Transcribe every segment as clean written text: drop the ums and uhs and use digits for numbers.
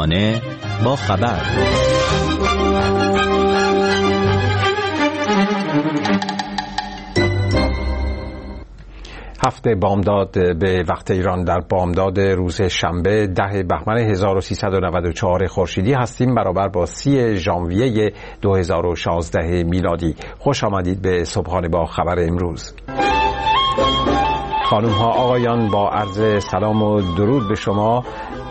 صبحانه با خبر. هفته بامداد به وقت ایران در بامداد روز شنبه 10 بهمن 1394 خورشیدی هستیم، برابر با 30 ژانویه 2016 میلادی. خوش آمدید به صبحانه با خبر امروز. خانم ها آقایان، با عرض سلام و درود به شما،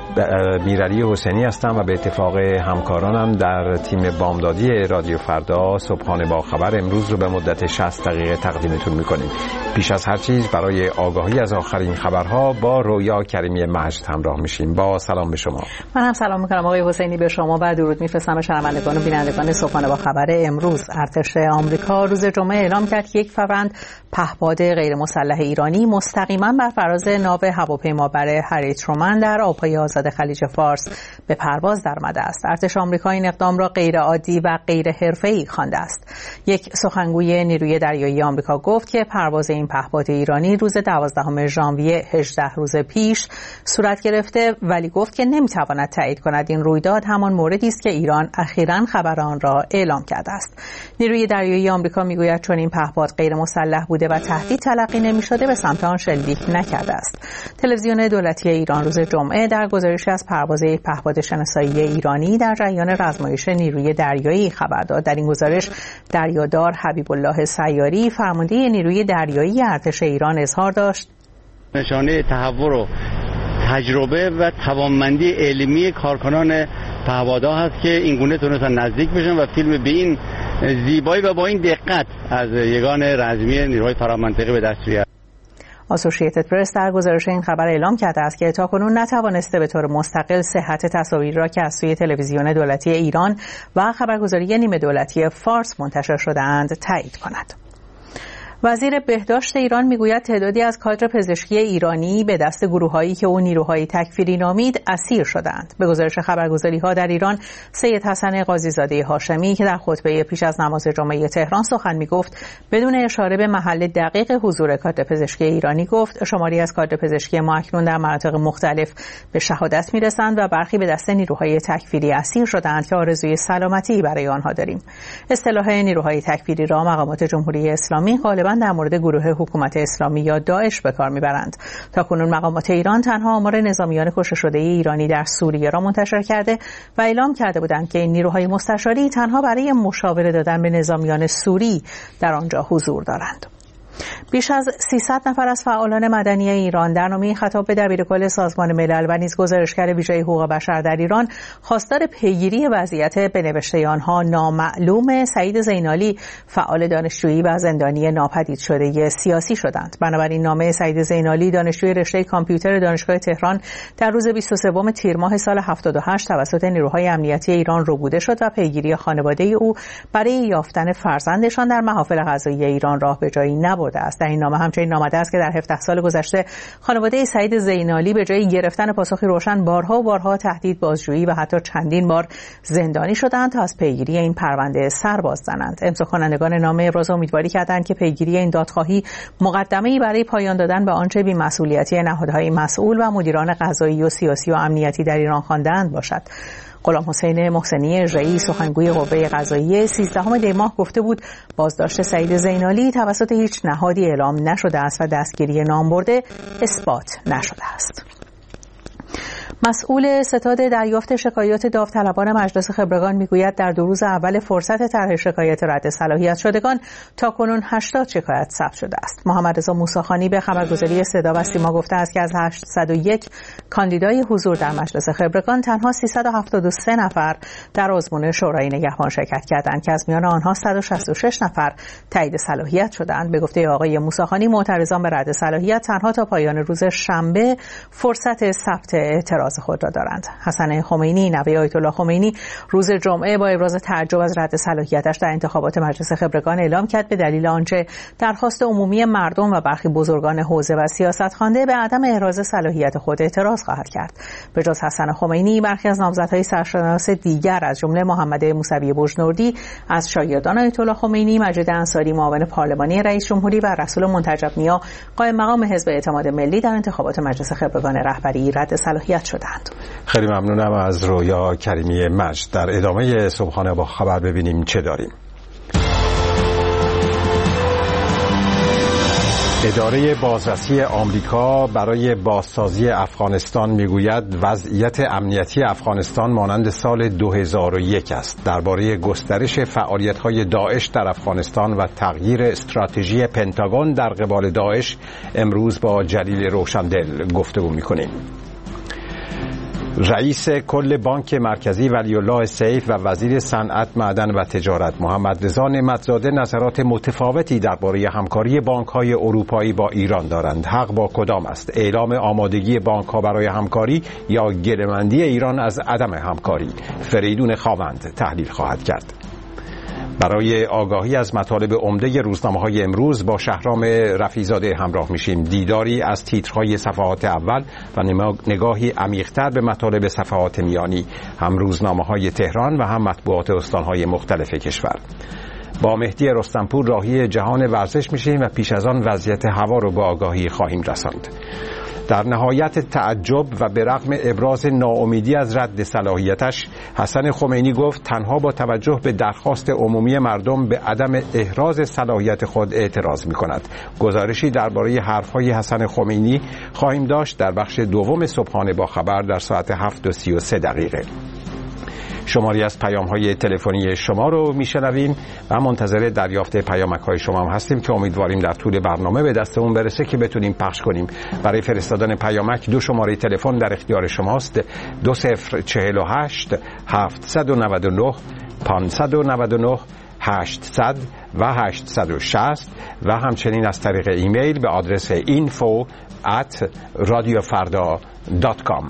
میرعلی حسینی هستم و به اتفاق همکارانم در تیم بامدادی رادیو فردا صبحانه با خبر امروز رو به مدت 60 دقیقه تقدیمتون میکنیم. پیش از هر چیز برای آگاهی از آخرین خبرها با رویا کریمی مجد همراه میشیم. با سلام به شما. من هم سلام میکنم آقای حسینی به شما و درود میفرستم به شنوندگان و بینندگان صبحانه با خبر امروز. ارتش آمریکا روز جمعه اعلام کرد یک فروند پهپاد غیر مسلح ایرانی مستقیما بر فراز ناو هواپیمابر هری ترومن در آبهای آزاد خلیج فارس به پرواز درآمده است. ارتش آمریکا این اقدام را غیر عادی و غیر حرفه‌ای خوانده است. یک سخنگوی نیروی دریایی آمریکا گفت که پرواز این پهپاد ایرانی روز 12 ژانویه 18 روز پیش صورت گرفته، ولی گفت که نمیتواند تایید کند این رویداد همان موردی است که ایران اخیراً خبر آن را اعلام کرده است. نیروی دریایی آمریکا میگوید چون این پهپاد غیر مسلح بوده و تهدید تلقی نمی‌شده به سمت آن شلیک نکرده است. تلویزیون دولتی ایران روز جمعه در گزارشی از پرواز یک پهپاد شناسایی ایرانی در جریان رزمایش نیروی دریایی خبر داد. در این گزارش دریادار حبیب الله سیاری فرمانده نیروی دریایی ارتش ایران اظهار داشت نشانه تحول و تجربه و توانمندی علمی کارکنان پهپادها هست که این گونه تونستن نزدیک بشن و فیلم به این زیبایی و با این دقت از یگان رزمی نیروهای فرامنطقی به دست بیارن. اسوسییتد پرس در گزارش این خبر اعلام کرده است که تاکنون نتوانسته به طور مستقل صحت تصاویر را که از سوی تلویزیون دولتی ایران و خبرگزاری نیمه دولتی فارس منتشر شده‌اند تایید کند. وزیر بهداشت ایران میگوید تعدادی از کادر پزشکی ایرانی به دست گروه‌هایی که او نیروهای تکفیری نامید اسیر شدند. به گزارش خبرگزاری‌ها در ایران، سید حسن قاضی‌زاده هاشمی که در خطبه پیش از نماز جمعه تهران سخن میگفت، بدون اشاره به محل دقیق حضور کادر پزشکی ایرانی گفت شماری از کادر پزشکی ما اکنون در مناطق مختلف به شهادت میرسند و برخی به دست نیروهای تکفیری اسیر شدند که آرزوی سلامتی برای آنها داریم. اصطلاح نیروهای تکفیری را مقامات جمهوری اسلامی غالباً در مورد گروه حکومت اسلامی یا داعش به کار میبرند. تاکنون مقامات ایران تنها آمار نظامیان کشته شده ایرانی در سوریه را منتشر کرده و اعلام کرده بودند که این نیروهای مستشاری تنها برای مشاوره دادن به نظامیان سوری در آنجا حضور دارند. بیش از 300 نفر از فعالان مدنی ایران در نامه‌ای خطاب به دبیرکل سازمان ملل و نیز گزارشگر ویژه حقوق بشر در ایران خواستار پیگیری وضعیت به نوشته آنها نامعلوم سعید زینالی، فعال دانشجویی و زندانی ناپدید شده سیاسی شدند. بنابراین نامه سعید زینالی، دانشجوی رشته کامپیوتر دانشگاه تهران، در روز 23 تیر ماه سال 78 توسط نیروهای امنیتی ایران ربوده شد و پیگیری خانواده او برای یافتن فرزندشان در محافل قضایی ایران راه به جایی نبرده است. در این نامه همچنین آمده است که در 17 سال گذشته خانواده سعید زینالی به جای گرفتن پاسخی روشن بارها و بارها تهدید، بازجویی و حتی چندین بار زندانی شدند تا از پیگیری این پرونده سر باز زنند. امضا کنندگان نامه ابراز امیدواری کردند که پیگیری این دادخواهی مقدمه‌ای برای پایان دادن به آنچه بی‌مسئولیتی نهادهای مسئول و مدیران قضایی و سیاسی و امنیتی در ایران خوانده‌اند باشد. غلام حسین محسنی رئیس سخنگوی قوه قضاییه 13 دی ماه گفته بود بازداشت سعید زینالی توسط هیچ نهادی اعلام نشده است و دستگیری نامبرده اثبات نشده است. مسئول ستاد دریافت شکایات داوطلبان مجلس خبرگان میگوید در 2 روز اول فرصت طرح شکایت رد صلاحیت شدگان تاکنون 80 شکایت ثبت شده است. محمد رضا موسیخانی به خبرگزاری صدا و سیما گفته است که از 801 کاندیدای حضور در مجلس خبرگان تنها 373 نفر در آزمون شورای نگهبان شرکت کردند که از میان آنها 166 نفر تایید صلاحیت شدند. به گفته آقای موسیخانی، معترضان به رد صلاحیت تنها تا پایان روز شنبه فرصت ثبت اعتراض خود را دارند. حسن خمینی، نوه آیت الله خمینی، روز جمعه با ابراز تعجب از رد صلاحیتش در انتخابات مجلس خبرگان اعلام کرد به دلیل آنچه درخواست عمومی مردم و برخی بزرگان حوزه و سیاست‌خوانده به عدم احراز صلاحیت خود اعتراض خواهد کرد. به جز حسن خمینی، برخی از نامزدهای سرشناس دیگر از جمله محمد موسوی بوجنوردی از شاگردان آیت الله خمینی، مجید انصاری معاون پارلمانی رئیس جمهوری و رسول منتجب نیا قائم مقام حزب اعتماد ملی در انتخابات مجلس خبرگان رهبری رد صلاحیت شد. شدند. خیلی ممنونم از رویا کریمی مجد. در ادامه صبحانه با خبر ببینیم چه داریم. اداره بازرسی آمریکا برای بازسازی افغانستان میگوید وضعیت امنیتی افغانستان مانند سال 2001 است. درباره گسترش فعالیت‌های داعش در افغانستان و تغییر استراتژی پنتاگون در قبال داعش امروز با جلیل روشندل گفتگو می‌کنیم. رئیس کل بانک مرکزی ولی‌الله سیف و وزیر صنعت، معدن و تجارت محمد رضا نعمت‌زاده نظرات متفاوتی درباره همکاری بانک‌های اروپایی با ایران دارند. حق با کدام است؟ اعلام آمادگی بانک‌ها برای همکاری یا گله‌مندی ایران از عدم همکاری؟ فریدون خاوند تحلیل خواهد کرد. برای آگاهی از مطالب عمده روزنامه‌های امروز با شهرام رفیع‌زاده همراه میشیم. دیداری از تیترهای صفحات اول و نگاهی عمیق‌تر به مطالب صفحات میانی، هم روزنامه‌های تهران و هم مطبوعات استان‌های مختلف کشور. با مهدی رستمپور راهی جهان ورزش میشیم و پیش از آن وضعیت هوا رو به آگاهی خواهیم رساند. در نهایت تعجب و به رغم ابراز ناامیدی از رد صلاحیتش، حسن خمینی گفت تنها با توجه به درخواست عمومی مردم به عدم احراز صلاحیت خود اعتراض می‌کند. گزارشی درباره حرف‌های حسن خمینی خواهیم داشت در بخش دوم صبحانه با خبر در ساعت 7:33. شماری از پیام‌های تلفنی شما رو میشنویم و منتظر دریافت پیامک‌های شما هم هستیم که امیدواریم در طول برنامه به دستمون برسه که بتونیم پخش کنیم. برای فرستادن پیامک 2 شماره تلفن در اختیار شماست: 2048 799 599 800 و 860 و همچنین از طریق ایمیل به آدرس info@radiofarda.com.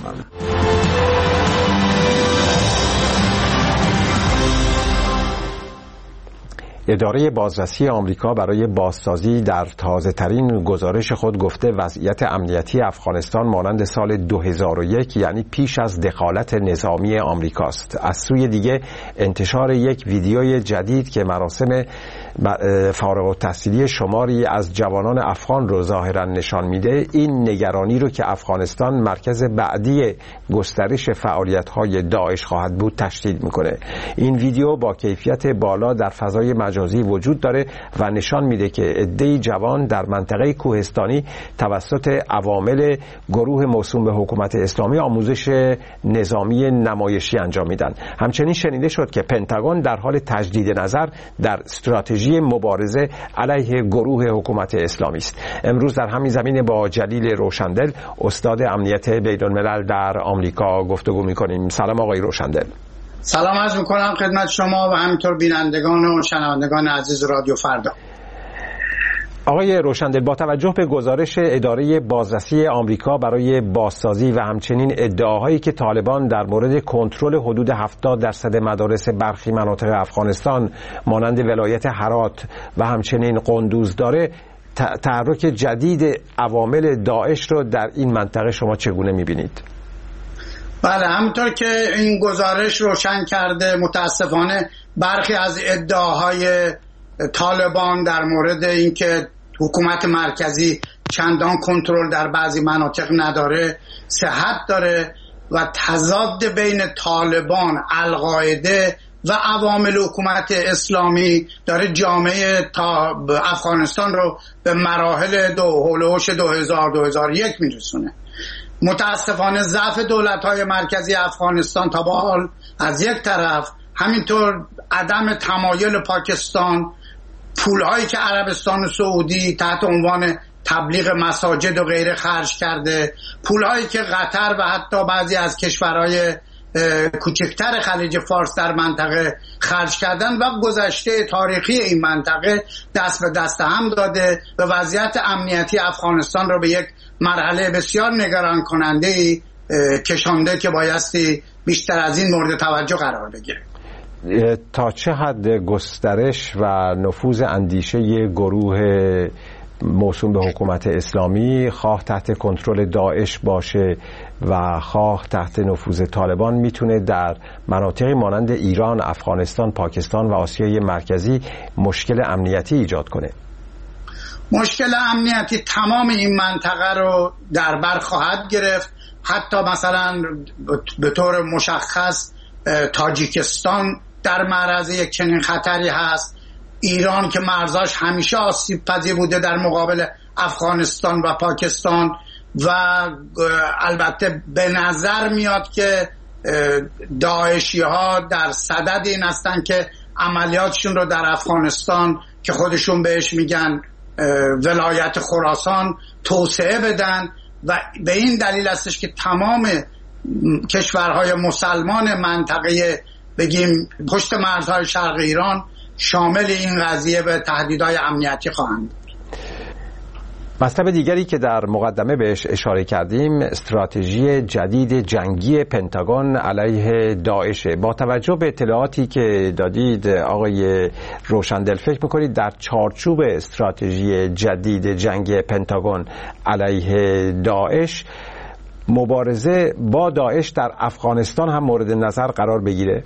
اداره بازرسی آمریکا برای بازسازی در تازه‌ترین گزارش خود گفته وضعیت امنیتی افغانستان مانند سال 2001 یعنی پیش از دخالت نظامی آمریکاست. از سوی دیگه انتشار یک ویدیوی جدید که مراسم فارغ التحصیلی شماری از جوانان افغان رو ظاهرا نشان میده، این نگرانی رو که افغانستان مرکز بعدی گسترش فعالیت‌های داعش خواهد بود تشدید میکنه. این ویدیو با کیفیت بالا در فضای مجازی وجود داره و نشان میده که عده‌ای جوان در منطقه کوهستانی توسط عوامل گروه موسوم به حکومت اسلامی آموزش نظامی نمایشی انجام میدن. همچنین شنیده شد که پنتاگون در حال تجدید نظر در استراتژی مبارزه علیه گروه حکومت اسلامی است. امروز در همین زمینه با جلیل روشندل، استاد امنیت بین‌الملل در آمریکا گفتگو می‌کنیم. سلام آقای روشندل. سلام عرض می‌کنم خدمت شما و همینطور بینندگان و شنوندگان عزیز رادیو فردا. آقای روشندل، با توجه به گزارش اداره بازرسی آمریکا برای بازسازی و همچنین ادعاهایی که طالبان در مورد کنترل حدود 70% مدارس برخی مناطق افغانستان مانند ولایت هرات و همچنین قندوز داره، تحرک جدید عوامل داعش رو در این منطقه شما چگونه می‌بینید؟ بله، همونطور که این گزارش روشن کرده، متاسفانه برخی از ادعاهای طالبان در مورد اینکه حکومت مرکزی چندان کنترل در بعضی مناطق نداره صحت داره و تضاد بین طالبان، القاعده و عوامل حکومت اسلامی داره جامعه افغانستان رو به مراحل هولوش 2000-2001 میرسونه. متاسفانه ضعف دولت‌های مرکزی افغانستان تا به حال از یک طرف، همینطور عدم تمایل پاکستان، پولهایی که عربستان و سعودی تحت عنوان تبلیغ مساجد و غیره خرج کرده، پولهایی که قطر و حتی بعضی از کشورهای کوچکتر خلیج فارس در منطقه خرج کردن و گذشته تاریخی این منطقه دست به دست هم داده و وضعیت امنیتی افغانستان را به یک مرحله بسیار نگران کننده کشانده که بایستی بیشتر از این مورد توجه قرار بگیره. تا چه حد گسترش و نفوذ اندیشه گروه موسوم به حکومت اسلامی، خواه تحت کنترل داعش باشه و خواه تحت نفوذ طالبان، میتونه در مناطقی مانند ایران، افغانستان، پاکستان و آسیای مرکزی مشکل امنیتی ایجاد کنه؟ مشکل امنیتی تمام این منطقه رو در بر خواهد گرفت. حتی مثلا به طور مشخص تاجیکستان در معرض یک چنین خطری هست. ایران که مرزاش همیشه آسیب پذیر بوده در مقابل افغانستان و پاکستان، و البته به نظر میاد که داعشی ها در صدد این هستن که عملیاتشون رو در افغانستان که خودشون بهش میگن ولایت خراسان توسعه بدن، و به این دلیل هستش که تمام کشورهای مسلمان منطقه بگیم پشت مرزهای شرق ایران شامل این قضیه به تهدیدهای امنیتی خواهند. مطلب دیگری که در مقدمه بهش اشاره کردیم استراتژی جدید جنگی پنتاگون علیه داعش. با توجه به اطلاعاتی که دادید آقای روشندل، فکر میکنید در چارچوب استراتژی جدید جنگی پنتاگون علیه داعش مبارزه با داعش در افغانستان هم مورد نظر قرار بگیره؟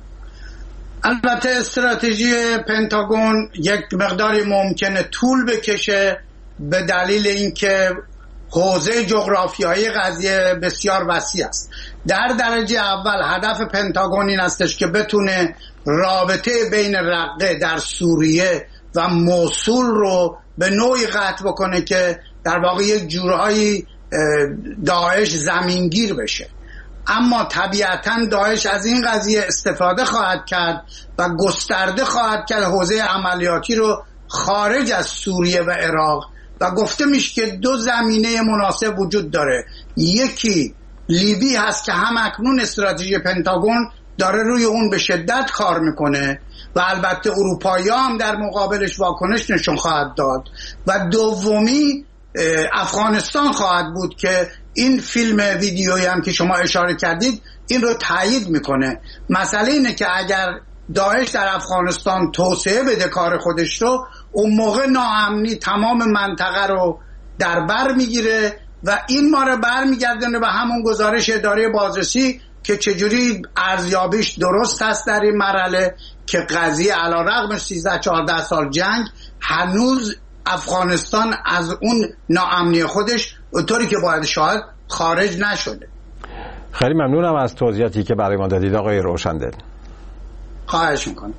البته استراتژی پنتاگون یک مقداری ممکنه طول بکشه به دلیل اینکه حوزه جغرافیایی قضیه بسیار وسیع است. در درجه اول هدف پنتاگون این استش که بتونه رابطه بین رقه در سوریه و موصول رو به نوعی قطع بکنه که در واقع یک جورهایی داعش زمینگیر بشه. اما طبیعتاً داعش از این قضیه استفاده خواهد کرد و گسترده خواهد کرد حوزه عملیاتی رو خارج از سوریه و عراق، و گفته میشه که دو زمینه مناسب وجود داره. یکی لیبی هست که هم اکنون استراتژی پنتاگون داره روی اون به شدت کار میکنه و البته اروپایی هم در مقابلش واکنش نشون خواهد داد، و دومی افغانستان خواهد بود که این فیلم ویدیویی هم که شما اشاره کردید این رو تایید میکنه. مسئله اینه که اگر داعش در افغانستان توسعه بده کار خودش رو، اون موقع ناامنی تمام منطقه رو در بر میگیره و این ما رو برمیگردونه به همون گزارش اداره بازرسی که چجوری ارزیابیش درست هست در این مرحله که قضیه علیرغم 13-14 سال جنگ هنوز افغانستان از اون ناامنی خودش اونطوری که باید شاید خارج نشده. خیلی ممنونم از توضیحاتی که برای ما دادید آقای روشندل. خواهش میکنم.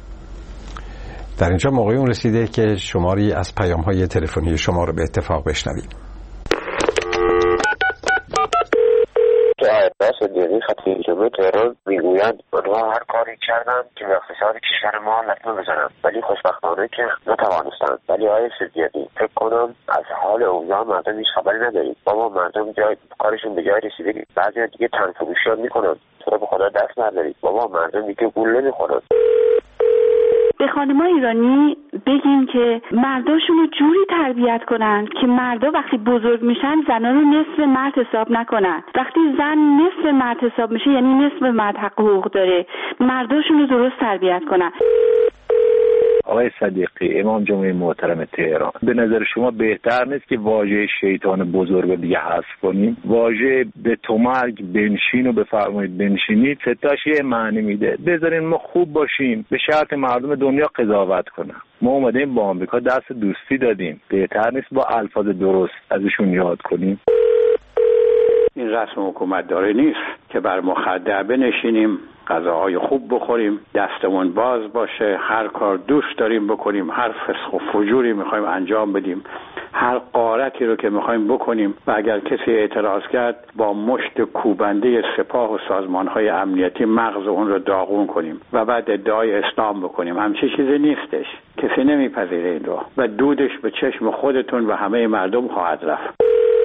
در اینجا موقعی اون رسیده که شماری از پیام‌های تلفنی شما رو به اتفاق بشنویم. صدیقی خطی جمعه تهران میگویند آنها هر کاری کردند که به اقتصاد کشور ما لطمه بزنند ولی خوشبختانه که نتوانستند. ولی آقای صدیقی فکر کنم از حال اوضاع مردم هیچ خبری ندارید. بابا مردم کارشون به جای رسیده، بعضی دیگه تنفروشی هم میکنند. تو به خدا دست ندارید. بابا مردم دیگه گول نمیخورند. به خانم‌های ایرانی بگیم که مرداشون رو جوری تربیت کنن که مردا وقتی بزرگ میشن زنان رو نصف مرد حساب نکنن. وقتی زن نصف مرد حساب میشه یعنی نصف مرد حق حقوق داره. مرداشون رو درست تربیت کنن. آقای صدیقی، امام جمعه محترم تهران، به نظر شما بهتر نیست که واژه شیطان بزرگ دیگه حذف کنیم؟ واژه به تو مرگ بنشین و بفرمایید بنشینید ستاش یه معنی میده. بذارین ما خوب باشیم به شرط مردم دنیا قضاوت کنن. ما اومدیم با آمریکا دست دوستی دادیم، بهتر نیست با الفاظ درست ازشون یاد کنیم؟ این رسم حکومت داره نیست که بر مخدر بنشینیم، غذاهای خوب بخوریم، دستمون باز باشه، هر کار دوست داریم بکنیم، هر فسق و فجوری میخوایم انجام بدیم، هر غارتی رو که میخوایم بکنیم و اگر کسی اعتراض کرد با مشت کوبنده سپاه و سازمانهای امنیتی مغز اون رو داغون کنیم و بعد ادعای اسلام بکنیم. همچین چیزی نیستش. کسی نمیپذیره این رو و دودش به چشم خودتون و همه مردم خواهد رفت.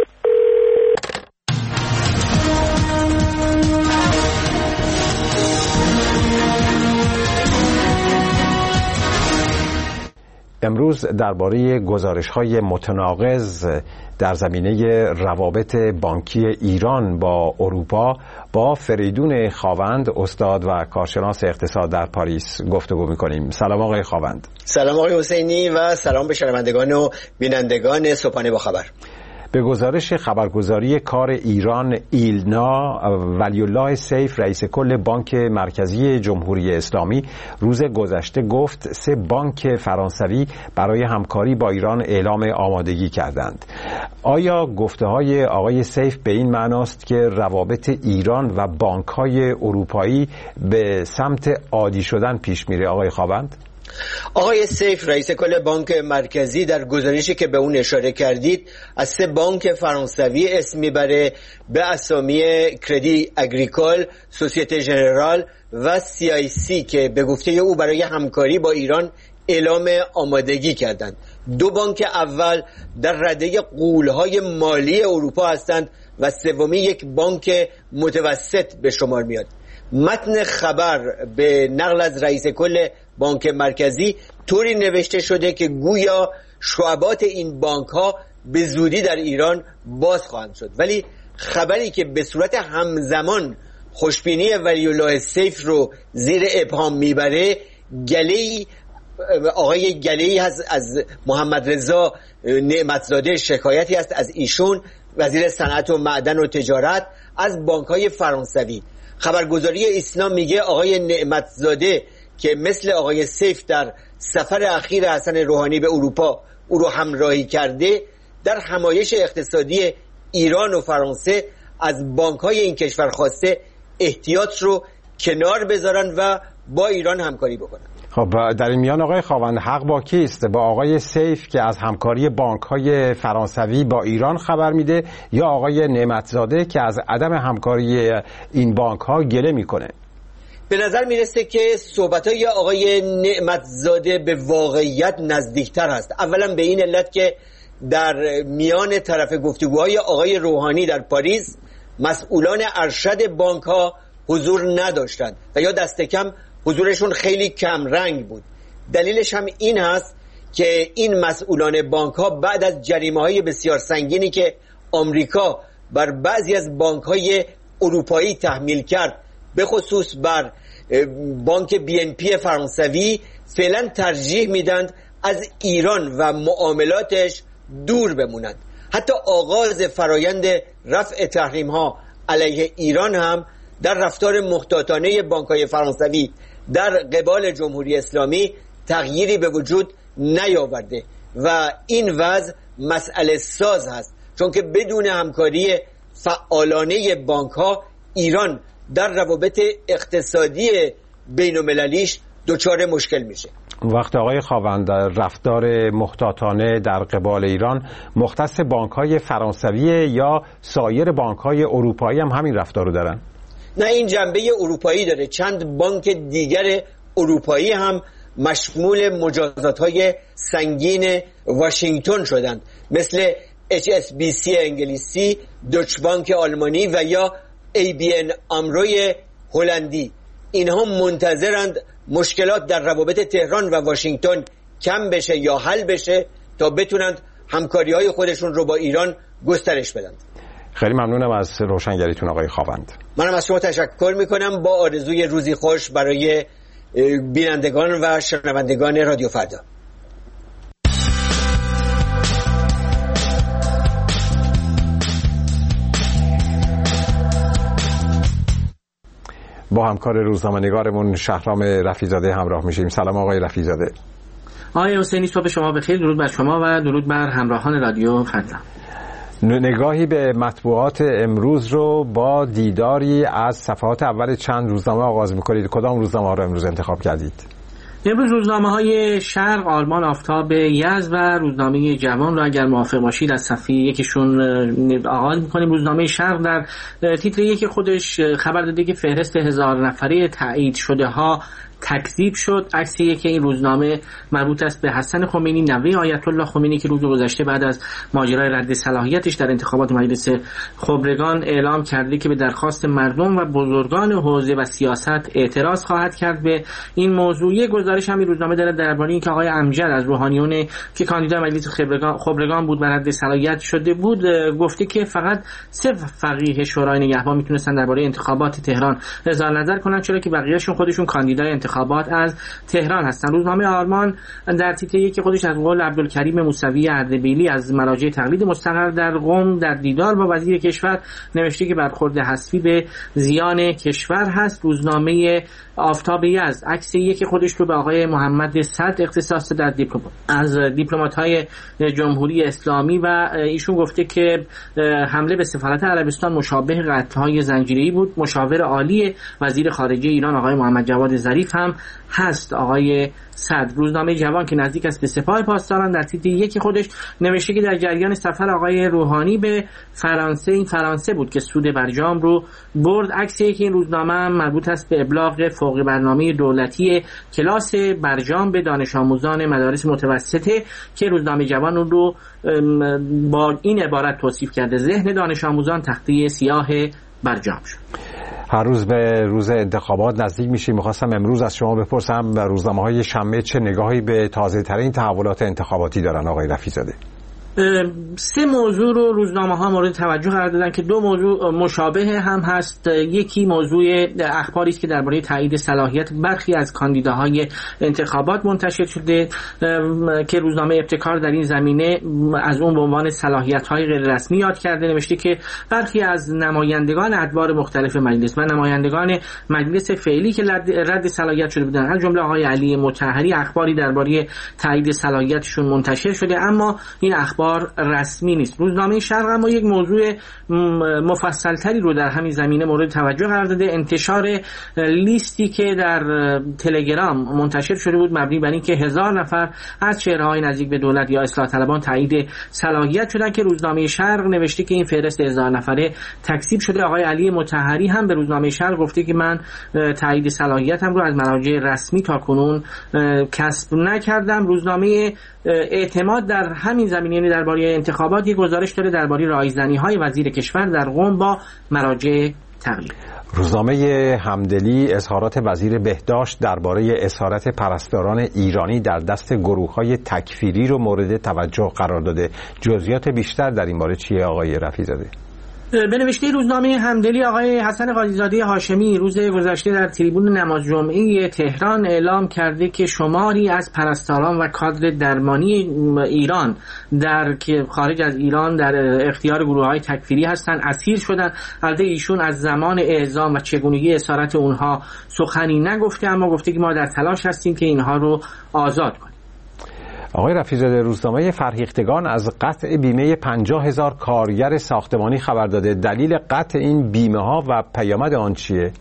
امروز درباره گزارش‌های متناقض در زمینه روابط بانکی ایران با اروپا با فریدون خاوند، استاد و کارشناس اقتصاد در پاریس گفتگو می‌کنیم. سلام آقای خاوند. سلام آقای حسینی و سلام به شنوندگان و بینندگان صبحانه با خبر. به گزارش خبرگزاری کار ایران ایلنا، ولی‌الله سیف رئیس کل بانک مرکزی جمهوری اسلامی روز گذشته گفت 3 بانک فرانسوی برای همکاری با ایران اعلام آمادگی کردند. آیا گفته‌های آقای سیف به این معناست که روابط ایران و بانک‌های اروپایی به سمت عادی شدن پیش میره آقای خاوند؟ آقای سیف رئیس کل بانک مرکزی در گزارشی که به اون اشاره کردید از 3 بانک فرانسوی اسم میبره به اسامی کردی اگریکول، سوسیته ژنرال و CIC که به گفته او برای همکاری با ایران اعلام آمادگی کردند. 2 بانک اول در رده غول‌های مالی اروپا هستند و سومی یک بانک متوسط به شمار میاد. متن خبر به نقل از رئیس کل بانک مرکزی طوری نوشته شده که گویا شعبات این بانک ها به زودی در ایران باز خواهند شد، ولی خبری که به صورت همزمان خوشبینی ولی‌الله سیف رو زیر ابهام میبره آقای گله‌ای هست از محمد رضا نعمتزاده، شکایتی است از ایشون وزیر صنعت و معدن و تجارت از بانک‌های فرانسوی. خبرگزاری اسلام میگه آقای نعمتزاده که مثل آقای سیف در سفر اخیر حسن روحانی به اروپا او رو همراهی کرده، در همایش اقتصادی ایران و فرانسه از بانک‌های این کشور خواسته احتیاط رو کنار بذارن و با ایران همکاری بکنن. خب در این میان آقای خاوند حق با کیست؟ با آقای سیف که از همکاری بانک‌های فرانسوی با ایران خبر میده یا آقای نعمتزاده که از عدم همکاری این بانک‌ها گله میکنه؟ به نظر میرسه که صحبت‌های آقای نعمتزاده به واقعیت نزدیکتر هست. اولا به این علت که در میان طرف گفتگوهای آقای روحانی در پاریس مسئولان ارشد بانک‌ها حضور نداشتند و یا دست کم حضورشون خیلی کم رنگ بود. دلیلش هم این هست که این مسئولان بانک‌ها بعد از جریمه‌های بسیار سنگینی که آمریکا بر بعضی از بانک‌های اروپایی تحمیل کرد، به خصوص بر بانک BNP فرانسوی، فعلا ترجیح میدند از ایران و معاملاتش دور بمونند. حتی آغاز فرایند رفع تحریم‌ها علیه ایران هم در رفتار محتاطانه بانک‌های فرانسوی در قبال جمهوری اسلامی تغییری به وجود نیاورده و این وضع مسئله ساز هست، چون که بدون همکاری فعالانه بانک‌ها ایران در روابط اقتصادی بین‌المللیش دچار مشکل میشه. وقت آقای خاوند رفتار محتاطانه در قبال ایران مختص بانک‌های فرانسوی یا سایر بانک‌های اروپایی هم همین رفتار رو دارن؟ نه، این جنبه اروپایی داره. چند بانک دیگر اروپایی هم مشمول مجازات‌های سنگین واشنگتن شدند، مثل HSBC انگلیسی، دوچ بانک آلمانی و یا ABN آمروی هلندی. اینها منتظرند مشکلات در روابط تهران و واشنگتن کم بشه یا حل بشه تا بتونند همکاری‌های خودشون رو با ایران گسترش بدن. خیلی ممنونم از روشنگریتون آقای خاوند. منم از شما تشکر میکنم، با آرزوی روزی خوش برای بینندگان و شنوندگان رادیو فردا. با همکار روزنامه‌نگارمون شهرام رفیع‌زاده همراه میشیم. سلام آقای رفیع‌زاده. آقای حسینی، صبح شما بخیر. درود بر شما و درود بر همراهان رادیو فردا. نگاهی به مطبوعات امروز رو با دیداری از صفحات اول چند روزنامه آغاز میکنید. کدام روزنامه رو امروز انتخاب کردید؟ امروز روزنامه‌های شرق، آلمان، آفتاب یزد و روزنامه جوان رو اگر موافق باشید از صفحه یکیشون آغاز می‌کنیم. روزنامه شرق در تیتر یک خودش خبر داده که فهرست 1000 نفره تایید شده ها تکذیب شد. عکسی که این روزنامه مربوط است به حسن خمینی، نوه آیت الله خمینی، که روز گذشته بعد از ماجرای رد صلاحیتش در انتخابات مجلس خبرگان اعلام کرده که به درخواست مردم و بزرگان حوزه و سیاست اعتراض خواهد کرد به این موضوع. گزارش هم این روزنامه داره درباره اینکه آقای امجد از روحانیون که کاندیدای مجلس خبرگان بود و رد صلاحیت شده بود گفته که فقط 3 فقیه شورای نگهبان میتونستن درباره انتخابات تهران اظهار نظر کنن، چرا که بقیه‌شون خودشون کاندیدای انتخابات از تهران هستند. روزنامه آرمان در تیتر یک خودش از قول عبدالکریم موسوی اردبیلی از مراجع تقلید مستقر در قم در دیدار با وزیر کشور نوشته که برخورد حذفی به زیان کشور هست. روزنامه آفتاب یزد عکس یک خودش رو به آقای محمد صدر اختصاص داده از دیپلمات‌های جمهوری اسلامی و ایشون گفته که حمله به سفارت عربستان مشابه قتل‌های زنجیره‌ای بود. مشاور عالی وزیر خارجه ایران آقای محمد جواد ظریف هم هست آقای صدر. روزنامه جوان که نزدیک است به سپاه پاسداران در تیتر یک خودش نوشته که در جریان سفر آقای روحانی به فرانسه، این فرانسه بود که سود برجام رو برد. عکس یک این روزنامه هم مربوط است به ابلاغ فوق برنامه دولتی کلاس برجام به دانش آموزان مدارس متوسطه که روزنامه جوان رو با این عبارت توصیف کرده: ذهن دانش آموزان تخته سیاه برجام شد. هر روز به روز انتخابات نزدیک میشیم. میخواستم امروز از شما بپرسم روزنامه‌های شنبه چه نگاهی به تازه‌ترین تحولات انتخاباتی دارن آقای رفیع‌زاده؟ 3 موضوع رو روزنامه‌ها مورد توجه قرار دادن که 2 موضوع مشابه هم هست. یکی موضوع اخباری است که درباره تایید صلاحیت برخی از کاندیداهای انتخابات منتشر شده که روزنامه ابتکار در این زمینه از اون به عنوان صلاحیت‌های غیر رسمی یاد کرده. نوشته که برخی از نمایندگان ادوار مختلف مجلس و نمایندگان مجلس فعلی که رد صلاحیت شده بودند، از جمله آقای علی مطهری، اخباری درباره تایید صلاحیتشون منتشر شده اما این اخبار رسمی نیست. روزنامه شرق اما یک موضوع مفصلتری رو در همین زمینه مورد توجه قرار داده: انتشار لیستی که در تلگرام منتشر شده بود مبنی بر اینکه 1000 نفر از چهره‌های نزدیک به دولت یا اصلاح طلبان تایید صلاحیت شدن که روزنامه شرق نوشته که این فهرست 1000 نفره تکذیب شده. آقای علی مطهری هم به روزنامه شرق گفته که من تایید صلاحیتم رو از مراجع رسمی تاکنون کسب نکردم. روزنامه اعتماد در همین زمینه درباره انتخابات یک گزارش داره درباره رایزنی‌های وزیر کشور در قم با مراجع تقلید. روزنامه همدلی اظهارات وزیر بهداشت درباره اسارت پرستاران ایرانی در دست گروه‌های تکفیری رو مورد توجه قرار داده. جزئیات بیشتر در این باره چیه آقای رفیع‌زاده؟ به نوشته روزنامه همدلی آقای حسن قاضی‌زاده هاشمی روز گذشته در تریبون نماز جمعه تهران اعلام کرده که شماری از پرستاران و کادر درمانی ایران در که خارج از ایران در اختیار گروه‌های تکفیری هستند اسیر شدند. البته ایشون از زمان اعزام و چگونگی اسارت اونها سخنی نگفته اما گفته که ما در تلاش هستیم که اینها رو آزاد کنیم. آقای رفیع‌زاده، روزنامه فرهیختگان از قطع بیمه 50,000 کارگر ساختمانی خبر داده. دلیل قطع این بیمه ها و پیامد آن چیه؟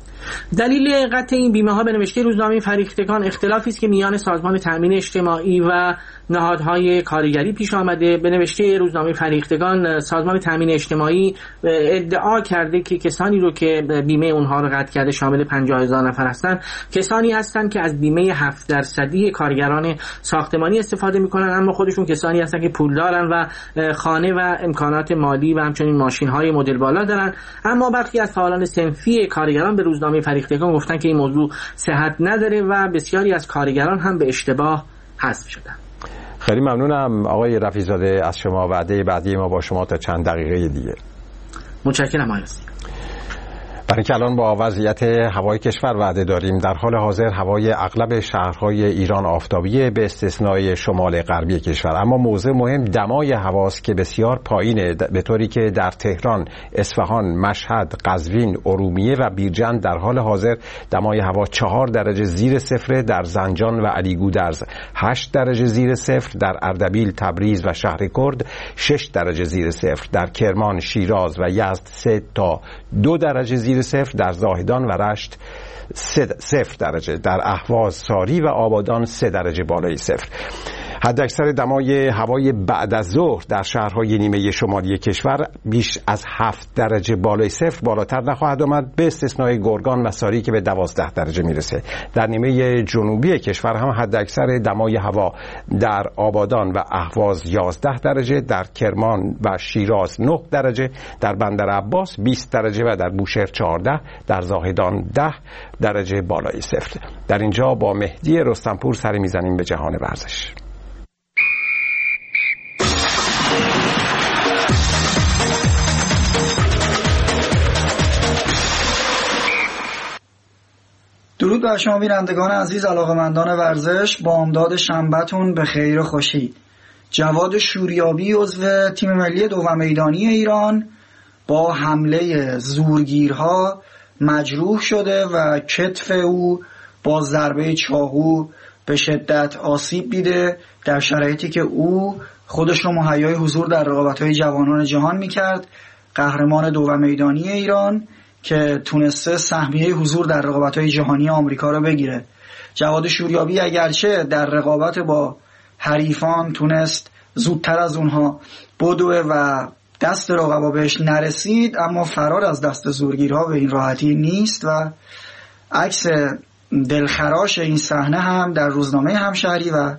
دلیل قطع این بیمه ها به نوشته روزنامه فرهیختگان اختلافی است که میان سازمان تامین اجتماعی و نهادهای کارگری پیش آمده. به نوشته روزنامه فرهیختگان سازمان تامین اجتماعی ادعا کرده که کسانی رو که بیمه اونها رو قطع کرده شامل 50,000 نفر هستند کسانی هستند که از بیمه 7% کارگران ساختمانی استفاده میکنن اما خودشون کسانی هستند که پول دارن و خانه و امکانات مالی و همچنین ماشین‌های مدل بالا دارن. اما برخی از فعالان صنفی کارگران به روزنامه فرهیختگان گفتن که این موضوع صحت نداره و بسیاری از کارگران هم به اشتباه حذف شدن. خیلی ممنونم آقای رفیع‌زاده از شما. وعده بعدی ما با شما تا چند دقیقه دیگه. متشکرم آقای رفیع‌زاده. برای که الان با وضعیت هوای کشور وعده داریم. در حال حاضر هوای اغلب شهرهای ایران آفتابیه به استثنای شمال غربی کشور، اما موضوع مهم دمای هواست که بسیار پایینه، به طوری که در تهران، اصفهان، مشهد، قزوین، ارومیه و بیرجند در حال حاضر دمای هوا 4 درجه زیر صفر، در زنجان و علیگودرز 8 درجه زیر صفر، در اردبیل، تبریز و شهر کرد 6 درجه زیر صفر، در کرمان، شیراز و یزد 3 تا 2 درجه زیر صفر، در زاهدان و رشت 0 درجه، در اهواز، ساری و آبادان 3 درجه بالای صفر. حداکثر دمای هوای بعد از ظهر در شهرهای نیمه شمالی کشور بیش از 7 درجه بالای صفر بالاتر نخواهد آمد، به استثنای گرگان و ساری که به 12 درجه میرسه. در نیمه جنوبی کشور هم حداکثر دمای هوا در آبادان و اهواز 11 درجه، در کرمان و شیراز 9 درجه، در بندر عباس 20 درجه و در بوشهر 14، در زاهدان 10 درجه بالای صفر. در اینجا با مهدی رستمپور سری میزنیم به جهان ورزش. درود درود بر شما بینندگان عزیز، علاقه‌مندان ورزش. بامداد شنبه‌تون به خیر و خوشی. جواد شوریابی عضو تیم ملی دوم میدانی ایران با حمله زورگیرها مجروح شده و کتف او با ضربه چاقو به شدت آسیب دیده، در شرایطی که او خودش رو مهیای حضور در رقابت‌های جوانان جهان می‌کرد. قهرمان دوم میدانی ایران که تونسته سهمیه حضور در رقابت‌های جهانی آمریکا رو بگیره. جواد شوریابی اگرچه در رقابت با حریفان تونست زودتر از اونها بدوه و دست رقبا بهش نرسید، اما فرار از دست زورگیرها به این راحتی نیست و عکس دلخراش این صحنه هم در روزنامه همشهری و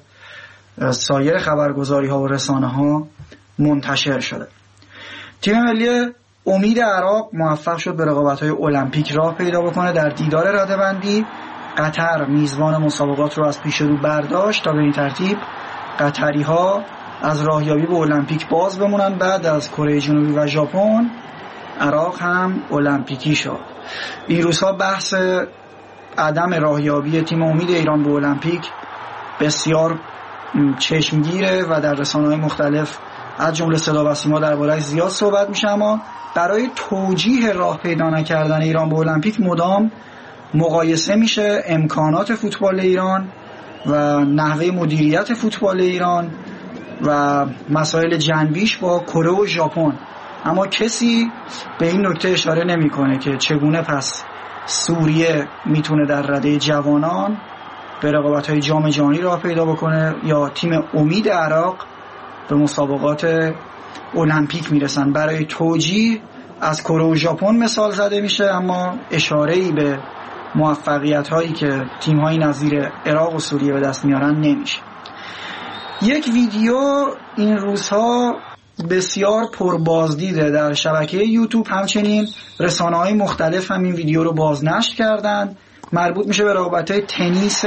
سایر خبرگزاری‌ها و رسانه‌ها منتشر شده. تیم ملی امید عراق موفق شد به رقابت‌های المپیک راه پیدا بکنه. در دیدار رده‌بندی قطر میزبان مسابقات رو از پیش رو برداشت تا به این ترتیب قطری‌ها از راهیابی به المپیک باز بمونن. بعد از کره جنوبی و ژاپن عراق هم المپیکی شد. این روزها بحث عدم راهیابی تیم امید ایران به المپیک بسیار چشمگیره و در رسانه‌های مختلف از جمله صدا و سیما درباره‌اش زیاد صحبت میشه، اما برای توجیه راه پیدا نکردن ایران به المپیک مدام مقایسه میشه امکانات فوتبال ایران و نحوه مدیریت فوتبال ایران و مسائل جنبیش با کره و ژاپن، اما کسی به این نکته اشاره نمیکنه که چگونه پس سوریه میتونه در رده جوانان به رقابت‌های جام جهانی راه پیدا بکنه یا تیم امید عراق به مسابقات المپیک میرسن. برای توجیه از کره و ژاپن مثال زده میشه، اما اشاره‌ای به موفقیت‌هایی که تیم‌های نظیر عراق و سوریه به دست میارن نمیشه. یک ویدیو این روزها بسیار پربازدیده در شبکه یوتیوب، همچنین رسانه‌های مختلف هم این ویدیو رو بازنشر کردن. مربوط میشه به رقابت‌های تنیس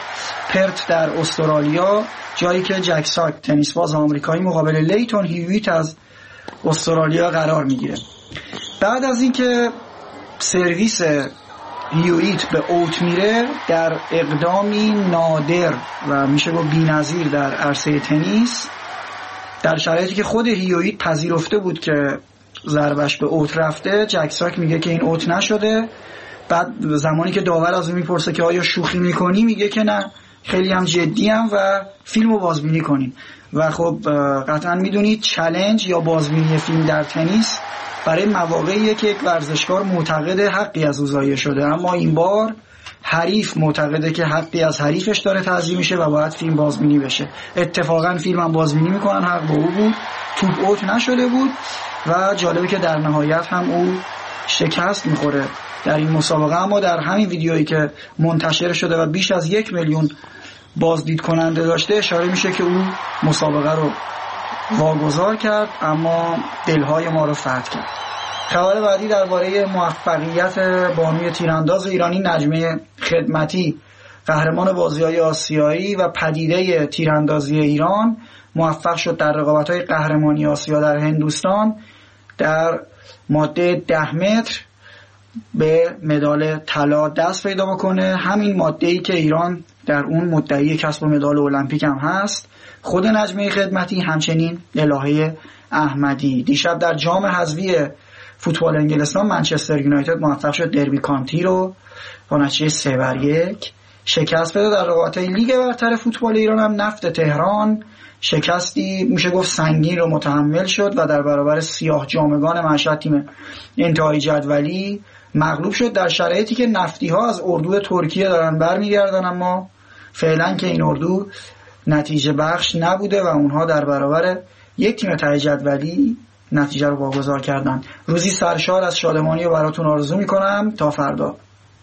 پرت در استرالیا، جایی که جک ساک تنیس باز آمریکایی مقابل لیتون هیویت از استرالیا قرار میگیره. بعد از اینکه سرویس هیویت به اوت میره در اقدامی نادر و میشه گفت بی‌نظیر در عرصه تنیس، در شرایطی که خود هیویت پذیرفته بود که ضربش به اوت رفته، جک ساک میگه که این اوت نشده. بعد زمانی که داور از اون میپرسه که آیا شوخی میکنی، میگه که نه، خیلی هم جدیم و فیلمو بازبینی کنیم. و خب قطعا میدونید چالش یا بازبینی فیلم در تنیس برای مواقعیه که یک ورزشکار معتقد حقی از او ضایع شده، اما این بار حریف معتقده که حقی از حریفش داره تضییع میشه و باید فیلم بازبینی بشه. اتفاقا فیلم هم بازبینی میکنن، حق با او بود، توپ اوت نشده بود و جالبه که در نهایت هم او شکست میخوره در این مسابقه. اما در همین ویدیویی که منتشر شده و بیش از 1 میلیون بازدید کننده داشته، اشاره میشه که او مسابقه رو واگذار کرد اما دلهای ما رو فتح کرد. خبر بعدی درباره موفقیت بانوی تیرانداز ایرانی نجمه خدمتی، قهرمان بازی‌های آسیایی و پدیده تیراندازی ایران، موفق شد در رقابت‌های قهرمانی آسیا در هندوستان در ماده 10 متر به مدال طلا دست پیدا بکنه. همین ماده‌ای که ایران در اون مدعی کسب مدال المپیک هم هست. خود نجمه خدمتی، همچنین الهه احمدی. دیشب در جام حذفی فوتبال انگلستان منچستر یونایتد موفق شد دربی کانتی رو با نتیجه 3-1 شکست بده. در رقابت‌های لیگ برتر فوتبال ایران هم نفت تهران شکستی میشه گفت سنگین رو متحمل شد و در برابر سیاه جامگان مشهد تیم انتهای جدولی مغلوب شد، در شرایطی که نفتی ها از اردو ترکیه دارن برمیگردن، اما فعلا که این اردو نتیجه بخش نبوده و اونها در برابر یک تیم ته جدولی نتیجه رو واگذار کردن. روزی سرشار از شادمانی رو براتون آرزو میکنم تا فردا.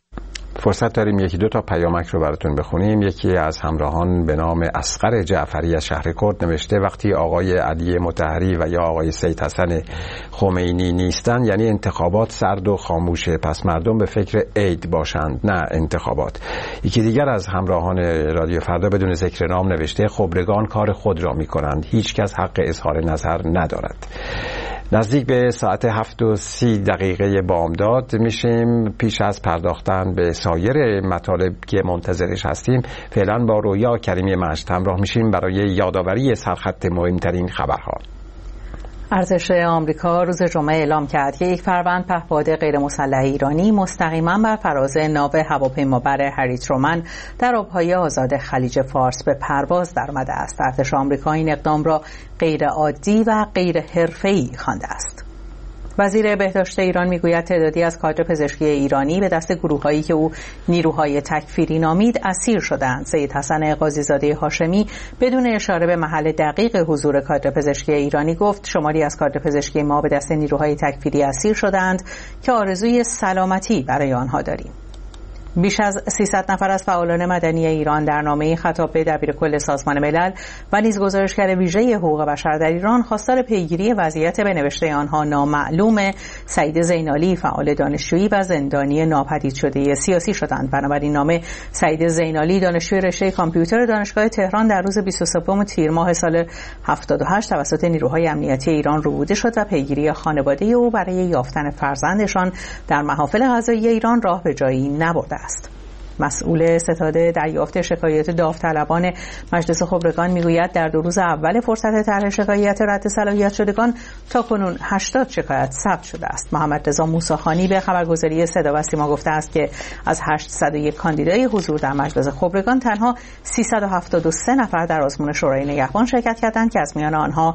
فرصت داریم یکی دو تا پیامک رو براتون بخونیم. یکی از همراهان به نام اصغر جعفری از شهر کرد نوشته وقتی آقای علی مطهری و یا آقای سید حسن خمینی نیستن یعنی انتخابات سرد و خاموشه، پس مردم به فکر عید باشند نه انتخابات. یکی دیگر از همراهان رادیو فردا بدون ذکر نام نوشته خبرگان کار خود را میکنند، هیچ کس حق اظهار نظر ندارد. نزدیک به ساعت 7:30 بامداد میشیم. پیش از پرداختن به سایر مطالب که منتظرش هستیم، فعلا با رویا کریمی مجد همراه میشیم برای یادآوری سرخط مهمترین خبرها. ارتش آمریکا روز جمعه اعلام کرد که یک فروند پهپاد غیر مسلح ایرانی مستقیما بر فراز ناو هواپیمابر هری ترومن در آبهای آزاد خلیج فارس به پرواز درآمده است. ارتش آمریکا این اقدام را غیر عادی و غیر حرفه‌ای خوانده است. وزیر بهداشت ایران میگوید تعدادی از کادر پزشکی ایرانی به دست گروه‌هایی که او نیروهای تکفیری نامید اسیر شدند. سید حسن قاضی‌زاده هاشمی بدون اشاره به محل دقیق حضور کادر پزشکی ایرانی گفت شماری از کادر پزشکی ما به دست نیروهای تکفیری اسیر شدند که آرزوی سلامتی برای آنها داریم. بیش از 300 نفر از فعالان مدنی ایران در نامه‌ای خطاب به دبیرکل سازمان ملل و نیز گزارشگر ویژه حقوق بشر در ایران خواستار پیگیری وضعیت به نوشته آنها نامعلوم سعید زینالی، فعال دانشجویی و زندانی ناپدید شده سیاسی شدند. بنابراین نامه سعید زینالی، دانشجوی رشته کامپیوتر دانشگاه تهران، در روز 23 تیر ماه سال 78 توسط نیروهای امنیتی ایران ربوده شد و پیگیری خانواده او برای یافتن فرزندشان در محافل قضایی ایران راه به جایی نبرده است. مسئول ستاد دریافت شکایات داوطلبان مجلس خبرگان میگوید در 2 روز اول فرصت طرح شکایت رد صلاحیت شدگان تاکنون 80 شکایت ثبت شده است. محمد رضا موسیخانی به خبرگزاری صدا و سیما گفته است که از 801 کاندیدای حضور در مجلس خبرگان تنها 373 نفر در آزمون شورای نگهبان شرکت کردند که از میان آنها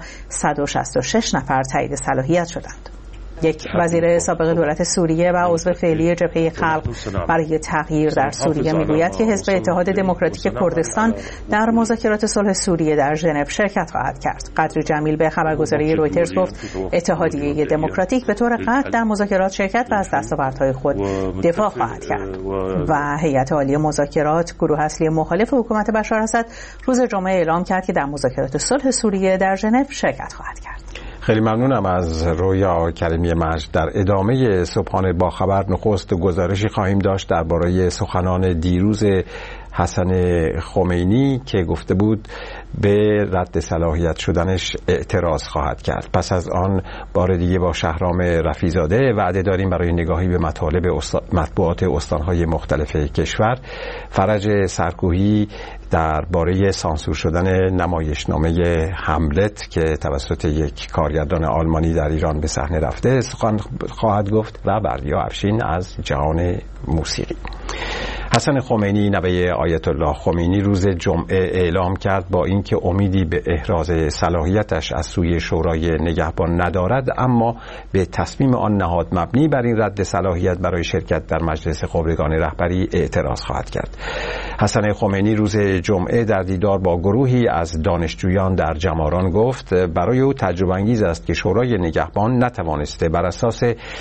166 نفر تایید صلاحیت شدند. یک وزیر سابق دولت سوریه و عضو فعلی جبهه خلق برای تغییر در سوریه میگوید که حزب اتحاد دموکراتیک کردستان در مذاکرات صلح سوریه در ژنو شرکت خواهد کرد. قدری جمیل به خبرگزاری رویترز گفت اتحادیه دموکراتیک به طور قطع در مذاکرات شرکت و از دستاوردهای خود دفاع خواهد کرد. و هیئت عالی مذاکرات، گروه اصلی مخالف حکومت بشار اسد، روز جمعه اعلام کرد که در مذاکرات صلح سوریه در ژنو شرکت خواهد کرد. خیلی ممنونم از رویا کریمی مجد. در ادامه صبحانه با خبر نخست گزارشی خواهیم داشت درباره سخنان دیروز حسن خمینی که گفته بود به رد صلاحیت شدنش اعتراض خواهد کرد. پس از آن بار دیگه با شهرام رفیع‌زاده وعده داریم برای نگاهی به مطالب مطبوعات استانهای مختلف کشور. فرج سرکوهی درباره سانسور شدن نمایشنامه هملت که توسط یک کارگردان آلمانی در ایران به صحنه رفته سخن خواهد گفت و بردیا افشین از جهان موسیقی. حسن خمینی نوه آیت الله خمینی روز جمعه اعلام کرد با اینکه امیدی به احراز صلاحیتش از سوی شورای نگهبان ندارد، اما به تصمیم آن نهاد مبنی بر این رد صلاحیت برای شرکت در مجلس خبرگان رهبری اعتراض خواهد کرد. حسن خمینی روز جمعه در دیدار با گروهی از دانشجویان در جماران گفت برای او تجربه انگیز است که شورای نگهبان نتوانسته بر اساس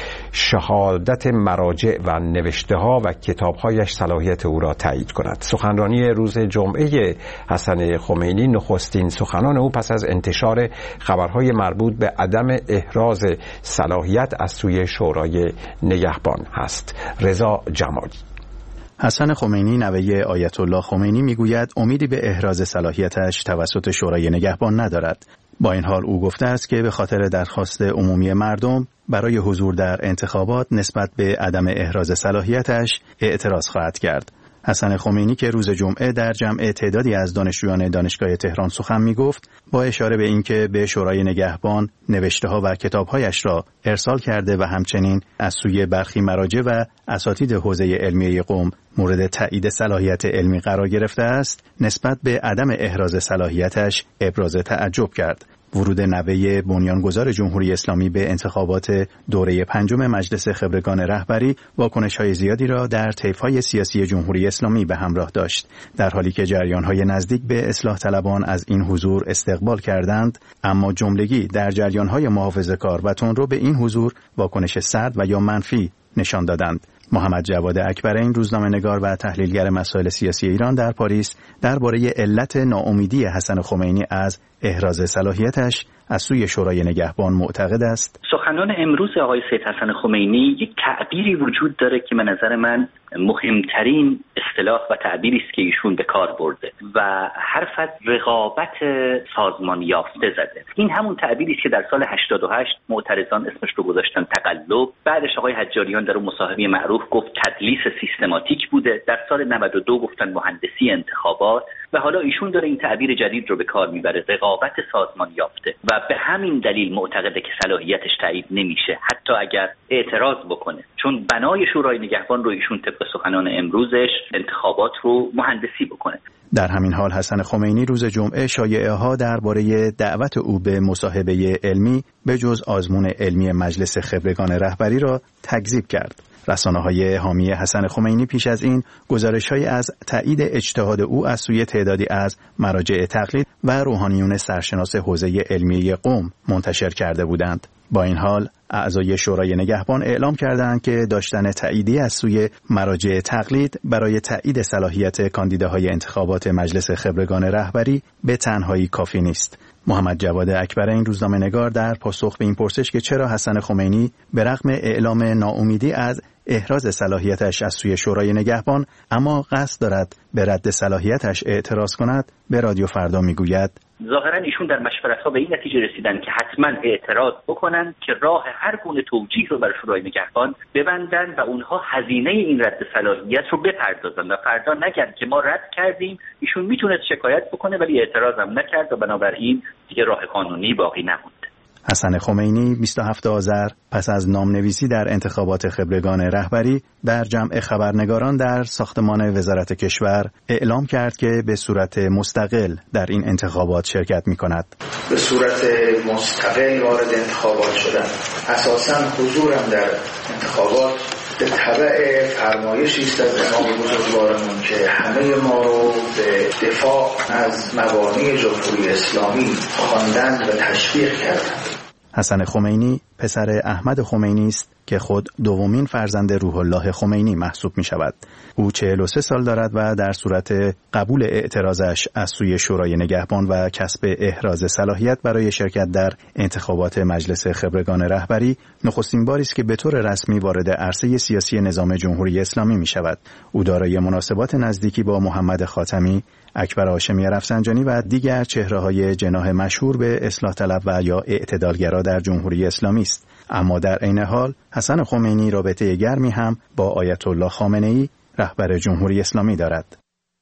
شهادت مراجع و نوشته‌ها و کتاب‌هایش صلاحیت او را تایید کند. سخنرانی روز جمعه حسن خمینی نخستین سخنان او پس از انتشار خبرهای مربوط به عدم احراز صلاحیت از سوی شورای نگهبان است. رضا جمالی. حسن خمینی نوه آیت الله خمینی میگوید امیدی به احراز صلاحیتش توسط شورای نگهبان ندارد. با این حال او گفته است که به خاطر درخواست عمومی مردم برای حضور در انتخابات نسبت به عدم احراز صلاحیتش اعتراض خواهد کرد. حسن خمینی که روز جمعه در جمع تعدادی از دانشجویان دانشگاه تهران سخن میگفت، با اشاره به اینکه به شورای نگهبان نوشته‌ها و کتاب‌هایش را ارسال کرده و همچنین از سوی برخی مراجع و اساتید حوزه علمیه قم مورد تایید صلاحیت علمی قرار گرفته است، نسبت به عدم احراز صلاحیتش ابراز تعجب کرد. ورود نوه بنیانگذار جمهوری اسلامی به انتخابات دوره 5 مجلس خبرگان رهبری واکنش‌های زیادی را در طیف‌های سیاسی جمهوری اسلامی به همراه داشت، در حالی که جریان‌های نزدیک به اصلاح طلبان از این حضور استقبال کردند، اما جملگی در جریان‌های محافظه‌کار و تندرو به این حضور واکنش سرد و یا منفی نشان دادند. محمد جواد اکبرین، روزنامه‌نگار و تحلیلگر مسائل سیاسی ایران در پاریس، درباره علت ناامیدی حسن خمینی از احراز صلاحیتش از سوی شورای نگهبان معتقد است سخنان امروز آقای سید حسن خمینی یک تعبیری وجود داره که به نظر من مهمترین اصطلاح و تعبیری است که ایشون به کار برده و حرف از رقابت سازمان یافته زده. این همون تعبیری است که در سال 88 معترضان اسمش رو گذاشتن تقلب، بعدش آقای حجاریان در اون مصاحبه معروف گفت تدلیس سیستماتیک بوده، در سال 92 گفتن مهندسی انتخابات و حالا ایشون داره این تعبیر جدید رو به کار میبره، رقابت سازمان یافته، و به همین دلیل معتقده که صلاحیتش تایید نمیشه حتی اگر اعتراض بکنه، چون بنای شورای نگهبان رو ایشون طبق سخنان امروزش انتخابات رو مهندسی بکنه. در همین حال حسن خمینی روز جمعه شایعه‌ها درباره دعوت او به مصاحبه علمی به جز آزمون علمی مجلس خبرگان رهبری را تکذیب کرد. رسانه‌های حامی حسن خمینی پیش از این گزارش‌هایی از تایید اجتهاد او از سوی تعدادی از مراجع تقلید و روحانیون سرشناس حوزه علمیه قم منتشر کرده بودند. با این حال اعضای شورای نگهبان اعلام کردند که داشتن تاییدی از سوی مراجع تقلید برای تایید صلاحیت کاندیداهای انتخابات مجلس خبرگان رهبری به تنهایی کافی نیست. محمد جواد اکبرین روزنامه‌نگار در پاسخ به این پرسش که چرا حسن خمینی به رغم اعلام ناامیدی از احراز صلاحیتش از سوی شورای نگهبان اما قصد دارد به رد صلاحیتش اعتراض کند، به رادیو فردا میگوید ظاهرا ایشون در مشورت‌ها به این نتیجه رسیدن که حتما اعتراض بکنن که راه هر گونه توجیه رو برای شورای نگهبان ببندن و اونها هزینه این رد صلاحیت رو بپردازن و فردا نگن که ما رد کردیم. ایشون میتونه شکایت بکنه ولی اعتراض هم نکرد و بنابراین دیگه راه قانونی باقی نموند. حسن خمینی 27 آذر پس از نامنویسی در انتخابات خبرگان رهبری در جمع خبرنگاران در ساختمان وزارت کشور اعلام کرد که به صورت مستقل در این انتخابات شرکت می‌کند. به صورت مستقل وارد انتخابات شدن، اساساً حضورم در انتخابات به تبع فرمایشی است از امام بزرگوارمون که همه ما رو به دفاع از مبانی جمهوری اسلامی خواندند و تشویق کردند. حسن خمینی پسر احمد خمینی است که خود دومین فرزند روح الله خمینی محسوب می شود. او 43 سال دارد و در صورت قبول اعتراضش از سوی شورای نگهبان و کسب احراز صلاحیت برای شرکت در انتخابات مجلس خبرگان رهبری نخستین باری است که به طور رسمی وارد عرصه سیاسی نظام جمهوری اسلامی می شود. او دارای مناسبات نزدیکی با محمد خاتمی، اکبر هاشمی رفسنجانی و دیگر چهره‌های جناح مشهور به اصلاح طلب و یا اعتدالگرا در جمهوری اسلامی است. اما در عین حال حسن خمینی رابطه گرمی هم با آیت الله خامنه‌ای رهبر جمهوری اسلامی دارد.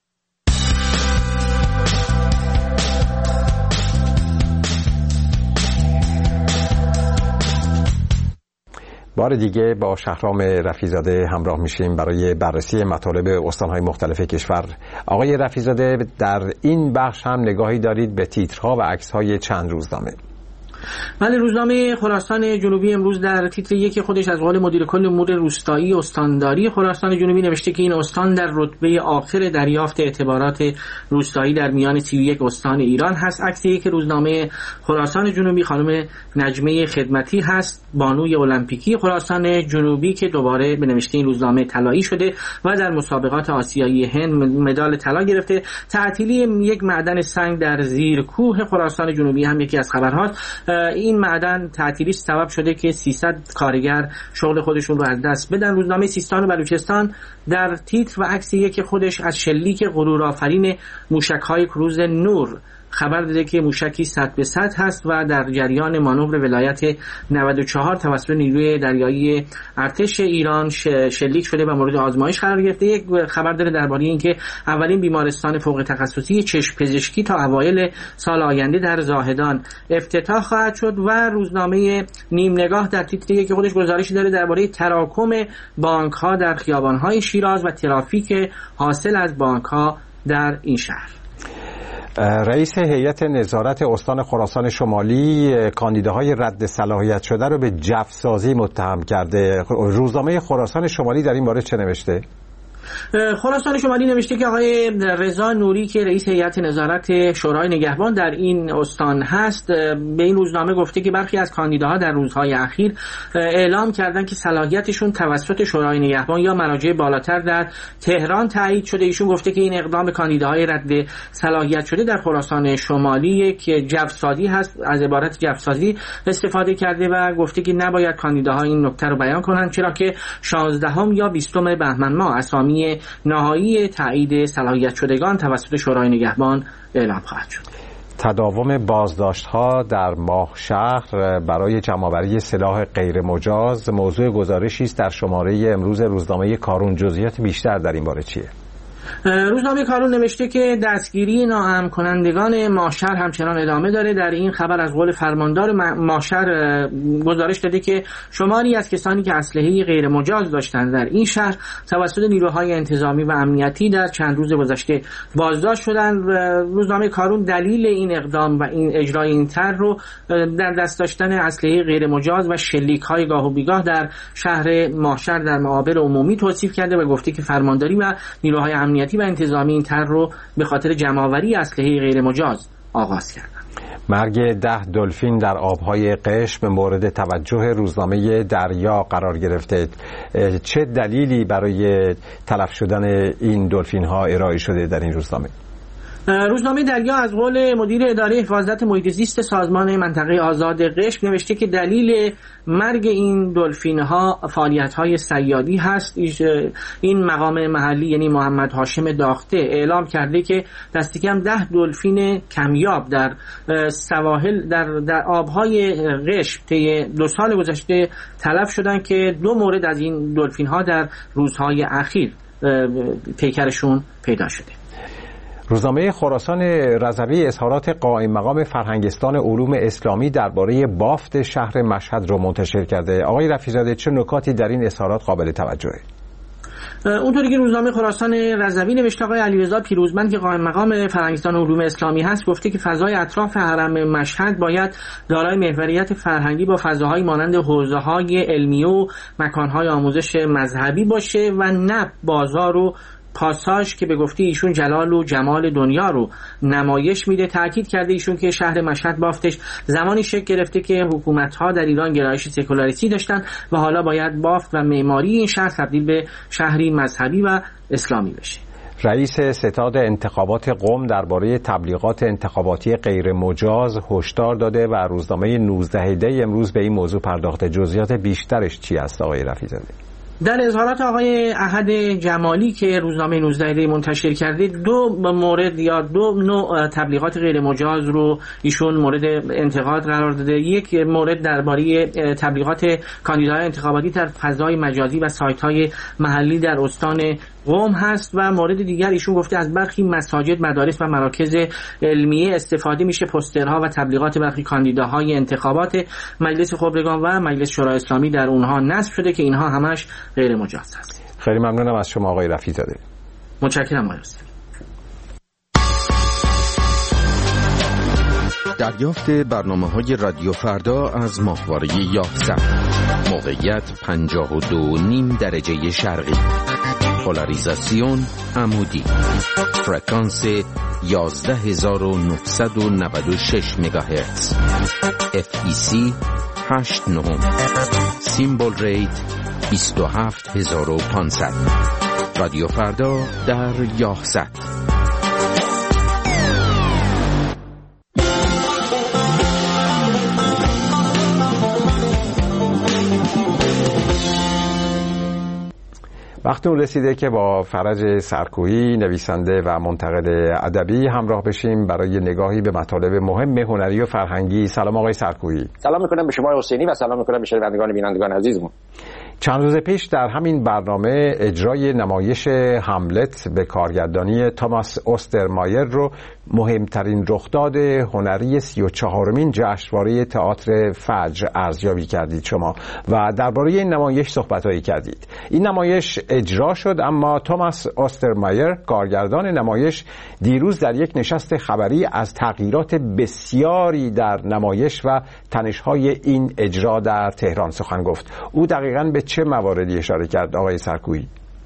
بار دیگه با شهرام رفیع‌زاده همراه میشیم برای بررسی مطالب استان‌های مختلف کشور. آقای رفیع‌زاده، در این بخش هم نگاهی دارید به تیترها و عکس‌های چند روزنامه. بله، روزنامه خراسان جنوبی امروز در تیتر یک خودش از قول مدیر کل امور روستایی استانداری خراسان جنوبی نوشته که این استان در رتبه آخر دریافت اعتبارات روستایی در میان 31 استان ایران هست. عکسی که روزنامه خراسان جنوبی خانم نجمه خدمتی هست، بانوی المپیکی خراسان جنوبی که دوباره به نوشته این روزنامه طلایی شده و در مسابقات آسیایی هند مدال طلا گرفته. تعطیلی یک معدن سنگ در زیر کوه خراسان جنوبی هم یکی از خبرهاست. این معدن تعطیلیش سبب شده که 300 کارگر شغل خودشون رو از دست بدن. روزنامه سیستان و بلوچستان در تیتر و عکس یک خودش از شلیک غرورآفرین موشک‌های کروز نور خبر داده که موشکی 100 به 100 هست و در جریان مانور ولایت 94 توسط نیروی دریایی ارتش ایران شلیک شده و مورد آزمایش قرار گرفته. یک خبر داره درباره اینکه اولین بیمارستان فوق تخصصی چشم پزشکی تا اوایل سال آینده در زاهدان افتتاح خواهد شد. و روزنامه نیم نگاه در تیتر یک خودش گزارشی داره درباره تراکم بانک‌ها در خیابان‌های شیراز و ترافیک حاصل از بانک‌ها در این شهر. رئیس هیئت نظارت استان خراسان شمالی کاندیداهای رد صلاحیت شده رو به جفسازی متهم کرده. روزنامه خراسان شمالی در این باره چه نوشته؟ خراسان شمالی نوشته که آقای رضا نوری که رئیس هیئت نظارت شورای نگهبان در این استان هست به این روزنامه گفته که برخی از کاندیداها در روزهای اخیر اعلام کردند که صلاحیتشون توسط شورای نگهبان یا مراجع بالاتر در تهران تایید شده. ایشون گفته که این اقدام کاندیداهای رد صلاحیت شده در خراسان شمالی که جوسازی هست، از عبارت جوسازی استفاده کرده و گفته که نباید کاندیداها این نکته رو بیان کنند، چرا که 16 یا 20 بهمن ماه اسامی نهایی تایید صلاحیت شدگان توسط شورای نگهبان اعلام خواهد شد. تداوم بازداشت‌ها در ماهشهر برای جمع‌آوری سلاح غیر مجاز موضوع گزارشی است در شماره امروز روزنامه کارون. جزئیات بیشتر در این باره چیه؟ روزنامه کارون نوشته که دستگیری ناامن کنندگان ماهشهر همچنان ادامه داره. در این خبر از قول فرماندار ماهشهر گزارش داده که شماری از کسانی که اسلحه غیر مجاز داشتند در این شهر توسط نیروهای انتظامی و امنیتی در چند روز گذشته بازداشت شدند. روزنامه کارون دلیل این اقدام و این اجرای این طرح رو در دست داشتن اسلحه غیر مجاز و شلیک‌های گاه و بیگاه در شهر ماهشهر در معابر عمومی توصیف کرده و گفته که فرمانداری و نیروهای امنیتی و انتظامی این طرح رو به خاطر جمع‌آوری اسلحه غیر مجاز آغاز کردند. مرگ 10 دلفین در آبهای قشم مورد توجه روزنامه دریا قرار گرفته. چه دلیلی برای تلف شدن این دلفین ها ارائه شده در این روزنامه؟ روزنامه دریا از قول مدیر اداره حفاظت محیط زیست سازمان منطقه آزاد قشم نوشته که دلیل مرگ این دلفین ها فعالیت های صیادی هست. این مقام محلی یعنی محمد هاشم داخته اعلام کرده که دست کم 10 دلفین کمیاب در سواحل در آبهای قشم طی 2 سال گذشته تلف شدند که 2 مورد از این دلفین ها در روزهای اخیر پیکرشون پیدا شده. روزنامه خراسان رضوی اظهارات قائم مقام فرهنگستان علوم اسلامی درباره بافت شهر مشهد رو منتشر کرده. آقای رفیع‌زاده چه نکاتی در این اظهارات قابل توجهه؟ اونطوری که روزنامه خراسان رضوی نوشته آقای علیرضا پیروزمند که قائم مقام فرهنگستان علوم اسلامی هست گفته که فضای اطراف حرم مشهد باید دارای محوریت فرهنگی با فضاهای مانند حوزه‌های علمی و مکان‌های آموزش مذهبی باشه و نه بازار و پاساژ که به گفته ایشون جلال و جمال دنیا رو نمایش میده. تاکید کرده ایشون که شهر مشهد بافتش زمانی شکل گرفته که حکومت‌ها در ایران گرایش سکولاریستی داشتن و حالا باید بافت و معماری این شهر تبدیل به شهری مذهبی و اسلامی بشه. رئیس ستاد انتخابات قم درباره تبلیغات انتخاباتی غیر مجاز هشدار داده و روزنامه 19 دی امروز به این موضوع پرداخته. جزئیات بیشترش چی است آقای رفیع‌زاده؟ در اظهارات آقای احد جمالی که روزنامه 19 دی منتشر کرده 2 مورد یا 2 نوع تبلیغات غیر مجاز رو ایشون مورد انتقاد قرار داده. یک مورد درباره تبلیغات کاندیداهای انتخاباتی در فضای مجازی و سایت‌های محلی در استان قم هست و مورد دیگر ایشون گفته از برخی مساجد، مدارس و مراکز علمیه استفاده میشه پوسترها و تبلیغات برخی کاندیداهای انتخابات مجلس خبرگان و مجلس شورای اسلامی در اونها نصب شده که اینها همش غیر مجاز هست. خیلی ممنونم از شما آقای رفیع‌زاده. متشکرم آقای رستمی. دریافت برنامه‌های رادیو فردا از ماهواره 11. موقعیت 52.5 درجه شرقی. پولاریزاسیون عمودی. فرکانس 11996 مگاهرتز. FEC 89. سیمبل ریت 27500. رادیو فردا در 11. وقت اون رسیده که با فرج سرکویی نویسنده و منتقد ادبی همراه بشیم برای نگاهی به مطالب مهم هنری و فرهنگی. سلام آقای سرکویی. سلام میکنم به شما حسینی و سلام میکنم به شنوندگان بینندگان عزیزمون. چند روز پیش در همین برنامه اجرای نمایش هملت به کارگردانی توماس اوسترمایر رو مهمترین رخداد هنری 34مین جشنواره تئاتر فجر ارزیابی کردید شما و درباره این نمایش صحبت‌هایی کردید. این نمایش اجرا شد اما توماس اوسترمایر کارگردان نمایش دیروز در یک نشست خبری از تغییرات بسیاری در نمایش و تنش‌های این اجرا در تهران سخن گفت. او دقیقاً به چه مواردی اشاره کرد آقای سرکویی؟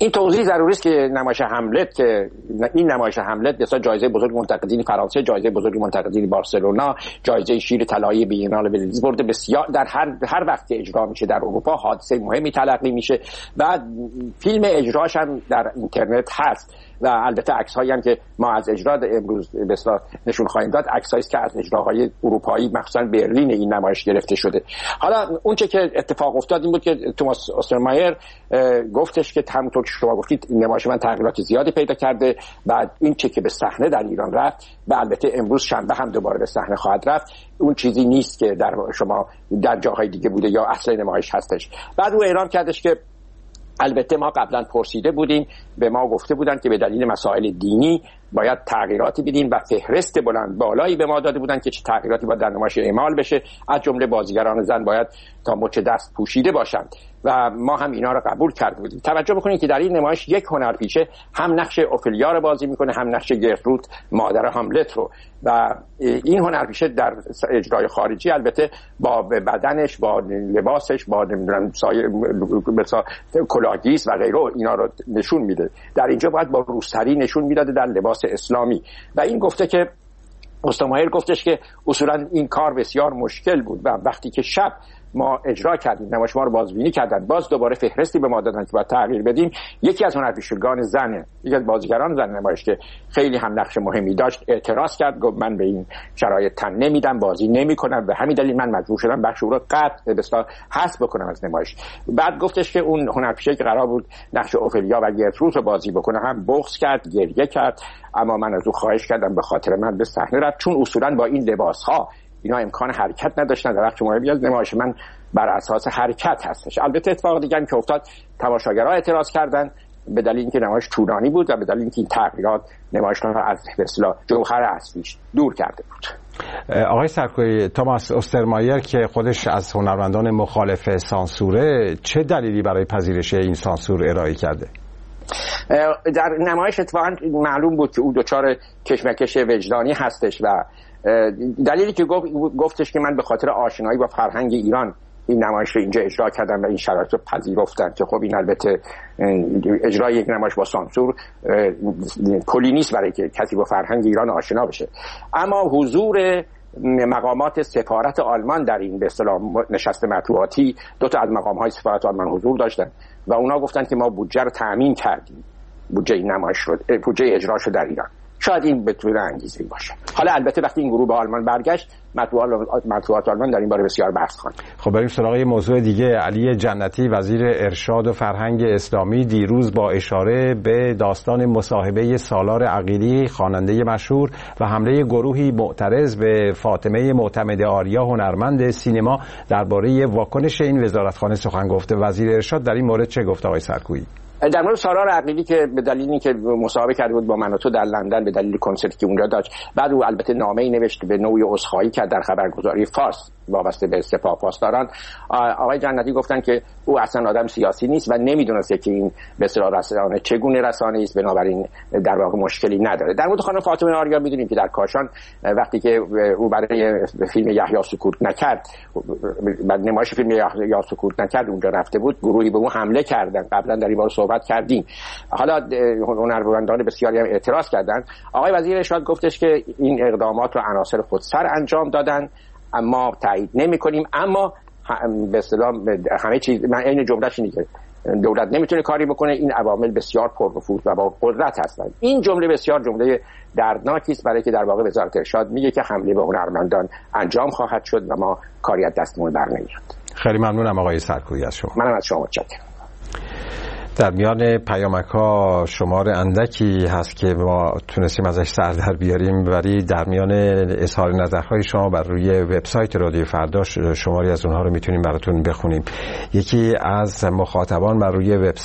این توضیح ضروری است که نمایش هملت که این نمایش هملت مثلا جایزه بزرگ منتقدین فرانسه، جایزه بزرگ منتقدین بارسلونا، جایزه شیر طلایی بینال ونیز برده، بسیار در هر وقت که اجرا میشه در اروپا حادثه مهمی تلقی میشه و فیلم اجراش هم در اینترنت هست و البته عکس‌هایی هم که ما از اجرا امروز به اصطلاح نشون خواهیم داد، عکسایی است که از اجراهای اروپایی مخصوصا برلین این نمایش گرفته شده. حالا اون چه که اتفاق افتاد این بود که توماس اوسترمایر گفتش که همونطور که شما گفتید نمایش من تغییرات زیادی پیدا کرده و این چه که به صحنه در ایران رفت و البته امروز شنبه هم دوباره به صحنه خواهد رفت اون چیزی نیست که در شما در جاهای دیگه بوده یا اصل نمایش هستش. بعد او اعلام کردش که البته ما قبلا پرسیده بودیم، به ما گفته بودن که به دلیل مسائل دینی باید تغییراتی بدیم و فهرست بلند بالایی به ما داده بودن که چه تغییراتی باید در نمایش اعمال بشه، از جمله بازیگران زن باید تا مچ دست پوشیده باشند و ما هم اینا رو قبول کرده بودیم. توجه بکنید که در این نمایش یک هنرپیشه هم نقش اوفلیا رو بازی میکنه هم نقش گرترود مادر هاملت رو و این هنرپیشه در اجرای خارجی البته با بدنش، با لباسش، با نمیدونم سایر مثلا کلاهگیس و غیره اینا رو نشون میده. در اینجا باید با روسری نشون میداده در لباس اسلامی و این گفته که اوسترمایر گفتش که اصولا این کار بسیار مشکل بود و وقتی که شب ما اجرا کردیم نمایش ما رو بازبینی کردن باز دوباره فهرستی به ما دادن که باید تغییر بدیم. یکی از هنرپیشگان زنه، یکی از بازیگران زن نمایش که خیلی هم نقش مهمی داشت اعتراض کرد، گفت من به این شرایط تن نمیدم، بازی نمیکنم، به همین دلیل من مجبور شدم بخش او رو قطع به اصطلاح حذف بکنم از نمایش. بعد گفتش که اون هنرپیشه که قرار بود نقش اوفلیا و گرترود رو بازی بکنه هم بغض کرد، گریه کرد، اما من از او خواهش کردم به خاطر من به صحنه رفت چون اصولا با این لباس‌ها اینا امکان حرکت نداشتن. در وقت مهمی از نمایش من بر اساس حرکت هستش. البته اتفاق دیگه هم که افتاد تماشاگرها اعتراض کردن به دلیل اینکه نمایش طولانی بود و به دلیل اینکه این تغییرات نمایش رو از اصطلاح جوهر اصلیش دور کرده بود. آقای سرکویی، توماس اوسترمایر که خودش از هنرمندان مخالف سانسوره چه دلیلی برای پذیرش این سانسور ارائه کرده؟ در نمایش اتفاقا معلوم بود که او دچار کشمکش وجدانی هستش و دلیلی که گفتش که من به خاطر آشنایی با فرهنگ ایران این نمایش رو اینجا اجرا کردم و این شرایط رو پذیرفتن که خب این البته اجرای یک نمایش با سانسور کلی نیست برای که کسی با فرهنگ ایران آشنا بشه، اما حضور مقامات سفارت آلمان در این به اصطلاح نشست مطبوعاتی، دو تا از مقام‌های سفارت آلمان حضور داشتن و اونا گفتن که ما بودجه رو تأمین کردیم، بودجه این نمایش رو، بودجه اجراش رو در ایران. شاید این بتونه انگیزه‌ای باشه. حالا البته وقتی این گروه به آلمان برگشت مطبوعات آلمان در این باره بسیار بحث خواند. خب بریم سراغ موضوع دیگه. علی جنتی وزیر ارشاد و فرهنگ اسلامی دیروز با اشاره به داستان مصاحبه سالار عقیلی خواننده مشهور و حمله گروهی معترض به فاطمه معتمد آریا هنرمند سینما درباره واکنش این وزارتخانه سخن گفته. وزیر ارشاد در این مورد چه گفت آقای سرکویی؟ در مورد سالار عقیلی که به دلیل اینکه مصاحبه کرده بود با من و تو در لندن به دلیل کنسرتی که اونجا داشت، بعد او البته نامه‌ای نوشت به نوعی عذرخواهی کرد در خبرگزاری فارس وابسته به سپاه پاسداران. آقای جنتی گفتن که او اصلا آدم سیاسی نیست و نمیدونسته که این به اصطلاح رسانه چگونه رسانه است، بنابراین در واقع مشکلی نداره. در مورد خانم فاطمه آریا میدونیم که در کاشان وقتی که او برای فیلم یحیی سکوت نکرد، بعد نمایش فیلم یحیی سکوت نکرد اونجا رفته بود، گروهی به او حمله کردن. قبلا در این باره صحبت کردیم. حالا هنرمندان بسیاری هم اعتراض کردن. آقای وزیر ارشاد گفتش که این اقدامات رو عناصر خودسر انجام دادن، اما تایید نمی‌کنیم، اما به اصطلاح همه چیز من این جمله‌اش اینه که دولت نمیتونه کاری بکنه، این عوامل بسیار پرنفوذ و با قدرت هستند. این جمله بسیار جمله دردناکی است برای که در واقع وزارت ارشاد میگه که حمله به هنرمندان انجام خواهد شد و ما کاری از دستمون برنمیاد. خیلی ممنونم آقای سرکویی از شما. منم از شما متشکرم. در میان پیامک‌ها شمار اندکی هست که ما تونستیم ازش سر در بیاریم، ولی در میان اظهار نظرهای شما بر روی وبسایت رادیو فردا شماری از اونها رو میتونیم براتون بخونیم. یکی از مخاطبان بر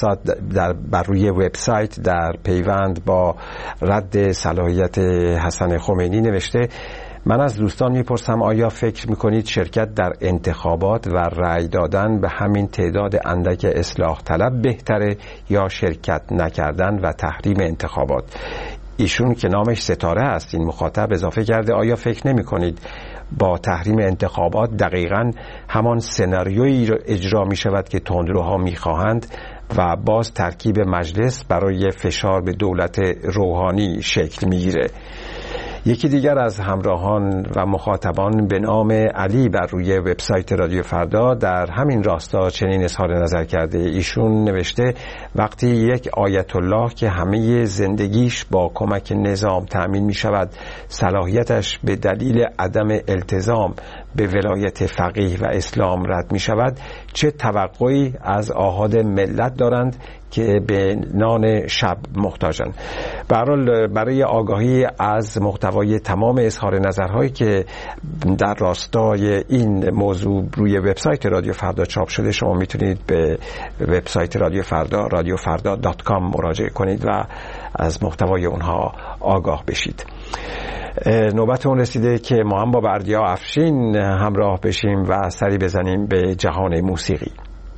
روی وبسایت در پیوند با رد صلاحیت حسن خمینی نوشته: من از دوستان میپرسم آیا فکر میکنید شرکت در انتخابات و رأی دادن به همین تعداد اندک اصلاح طلب بهتره یا شرکت نکردن و تحریم انتخابات؟ ایشون که نامش ستاره است، این مخاطب اضافه کرده آیا فکر نمیکنید با تحریم انتخابات دقیقاً همان سناریویی اجرا میشود که تندروها میخواهند و باز ترکیب مجلس برای فشار به دولت روحانی شکل میگیره. یکی دیگر از همراهان و مخاطبان به نام علی بر روی وبسایت رادیو فردا در همین راستا چنین اظهار نظر کرده. ایشون نوشته وقتی یک آیت الله که همه زندگیش با کمک نظام تأمین می شود صلاحیتش به دلیل عدم التزام به ولایت فقیه و اسلام رد می شود، چه توقعی از آحاد ملت دارند که به نان شب محتاجند؟ به هر حال برای آگاهی از محتوای تمام اظهار نظرهایی که در راستای این موضوع روی وبسایت رادیو فردا چاپ شده شما میتونید به وبسایت رادیو فردا radiofarda.com مراجعه کنید و از محتوای اونها آگاه بشید. نوبت اون رسیده که ما هم با بردیا افشین همراه بشیم و سری بزنیم به جهان موسیقی.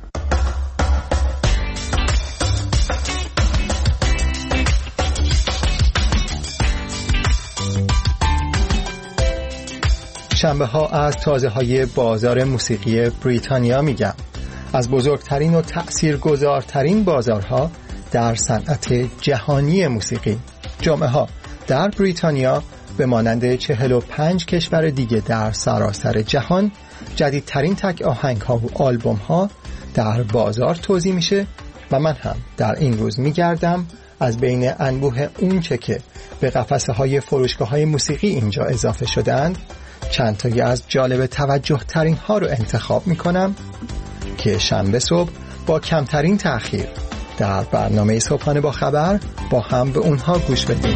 شنبه ها از تازه های بازار موسیقی بریتانیا میگم. از بزرگترین و تأثیرگذارترین بازارها در صنعت جهانی موسیقی. جمعه ها در بریتانیا به مانند 45 کشور دیگه در سراسر جهان جدیدترین تک آهنگ ها و آلبوم ها در بازار توزیع میشه و من هم در این روز میگردم از بین انبوه اونچه که به قفسه های فروشگاه های موسیقی اینجا اضافه شدند چند تایی از جالب توجه ترین ها رو انتخاب میکنم که شنبه صبح با کمترین تأخیر در برنامه صبحانه با خبر با هم به اونها گوش بدیم.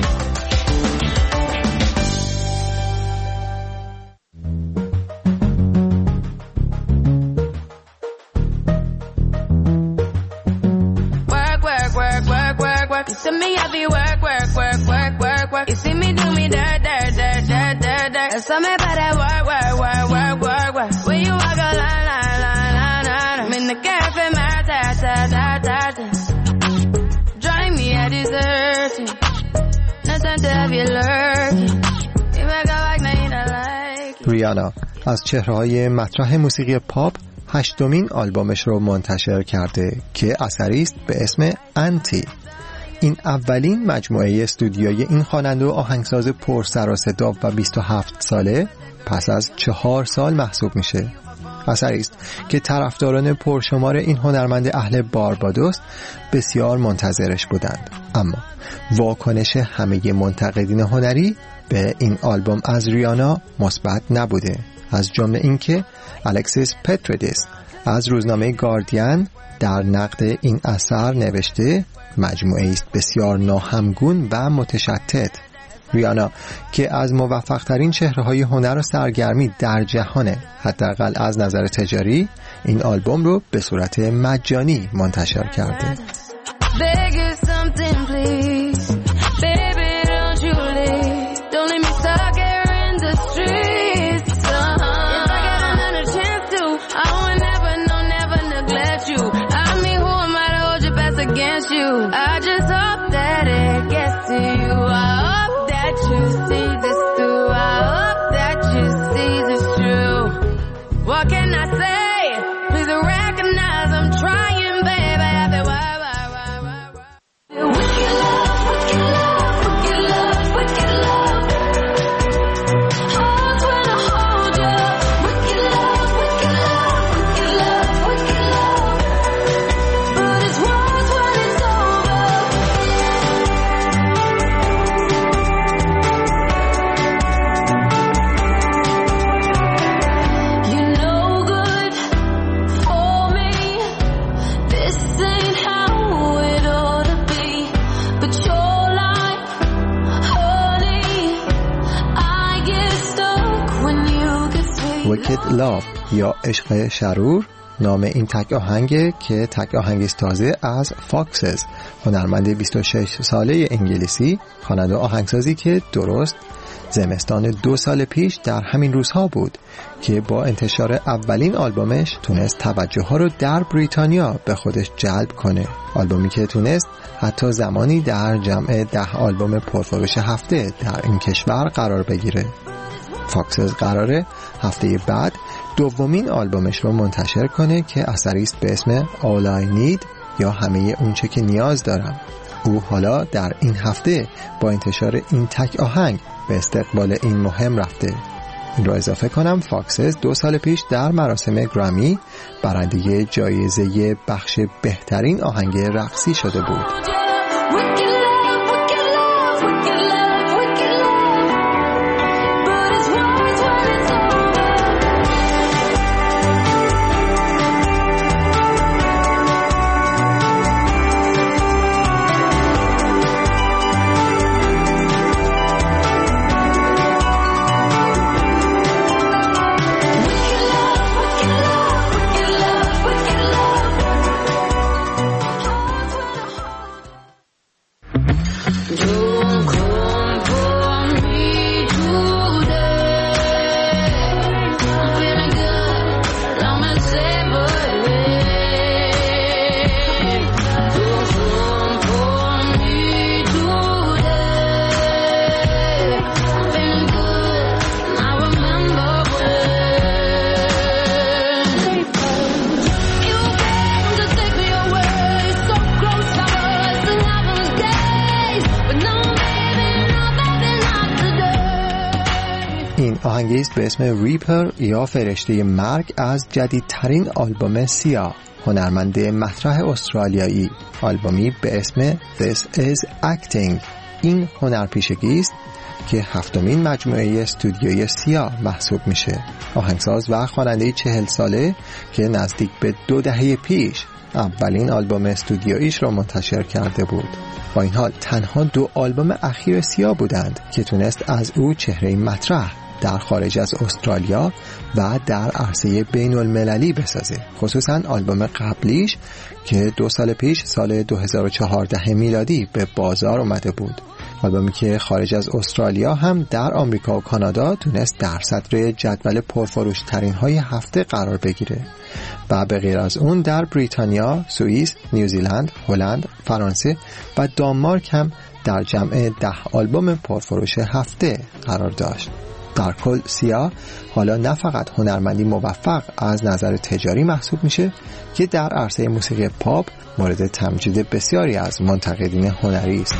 ریانا از چهره‌های مطرح موسیقی پاپ 8مین آلبومش رو منتشر کرده که اثری است به اسم انتی. این اولین مجموعه استودیویی این خواننده و آهنگساز پر سر و صدا و 27 ساله پس از 4 سال محسوب میشه. اثری است که طرفداران پرشمار این هنرمند اهل باربادوس بسیار منتظرش بودند، اما واکنش همه منتقدین هنری به این آلبوم از ریانا مثبت نبوده. از جمله اینکه الکسیس پتردیس از روزنامه گاردین در نقد این اثر نوشته مجموعه است بسیار ناهمگون و متشتت. ریانا که از موفق ترین چهره‌های هنر و سرگرمی در جهانه، حداقل از نظر تجاری، این آلبوم رو به صورت مجانی منتشر کرده. I just hope that it gets to you. I hope that you see this through. I hope that you see this true. What can I say? Please recognize I'm trying, baby. Wicked love, wicked love, wicked love, wicked love. Hearts when I hold you. Wicked love, wicked love, wicked love, wicked love. But it's worse when it's over. You're no good for me. This ain't how it ought to be. But your life, honey, I get stuck when you get sweet. Wicked Love یا عشق شرور نام این تک آهنگه که تک آهنگی تازه از فاکسز، هنرمند 26 ساله انگلیسی، خواننده و آهنگسازی که درست زمستان 2 سال پیش در همین روزها بود که با انتشار اولین آلبومش تونست توجه ها رو در بریتانیا به خودش جلب کنه. آلبومی که تونست حتی زمانی در جمع 10 آلبوم پرفروش هفته در این کشور قرار بگیره. فاکسز قراره هفته بعد دومین آلبومش رو منتشر کنه که اثری است به اسم All I Need یا همه اونچه که نیاز دارم. او حالا در این هفته با انتشار این تک آهنگ به استقبال این مهم رفته. این رو اضافه کنم فاکسز 2 سال پیش در مراسم گرامی برنده جایزه بخش بهترین آهنگ رقصی شده بود. آهنگی است به اسم ریپر یا فرشته مرگ از جدیدترین آلبوم سیا، هنرمند مطرح استرالیایی. آلبومی به اسم This is Acting. این هنرپیشگی است که 7مین مجموعه استودیوی سیا محسوب میشه. آهنگساز و خواننده 40 ساله که نزدیک به 2 دهه پیش اولین آلبوم استودیویش رو منتشر کرده بود. با این حال تنها 2 آلبوم اخیر سیا بودند که تونست از او چهره مطرح در خارج از استرالیا و در عرصه بین المللی بسازه. خصوصا آلبوم قبلیش که 2 سال پیش سال 2014 میلادی به بازار اومده بود. آلبومی که خارج از استرالیا هم در آمریکا و کانادا تونست در صدر جدول پرفروش ترین های هفته قرار بگیره و به غیر از اون در بریتانیا، سوئیس، نیوزیلند، هلند، فرانسه و دانمارک هم در جمع 10 آلبوم پرفروش هفته قرار داشت. در کل سیا حالا نه فقط هنرمندی موفق از نظر تجاری محسوب میشه که در عرصه موسیقی پاپ مورد تمجید بسیاری از منتقدین هنری است.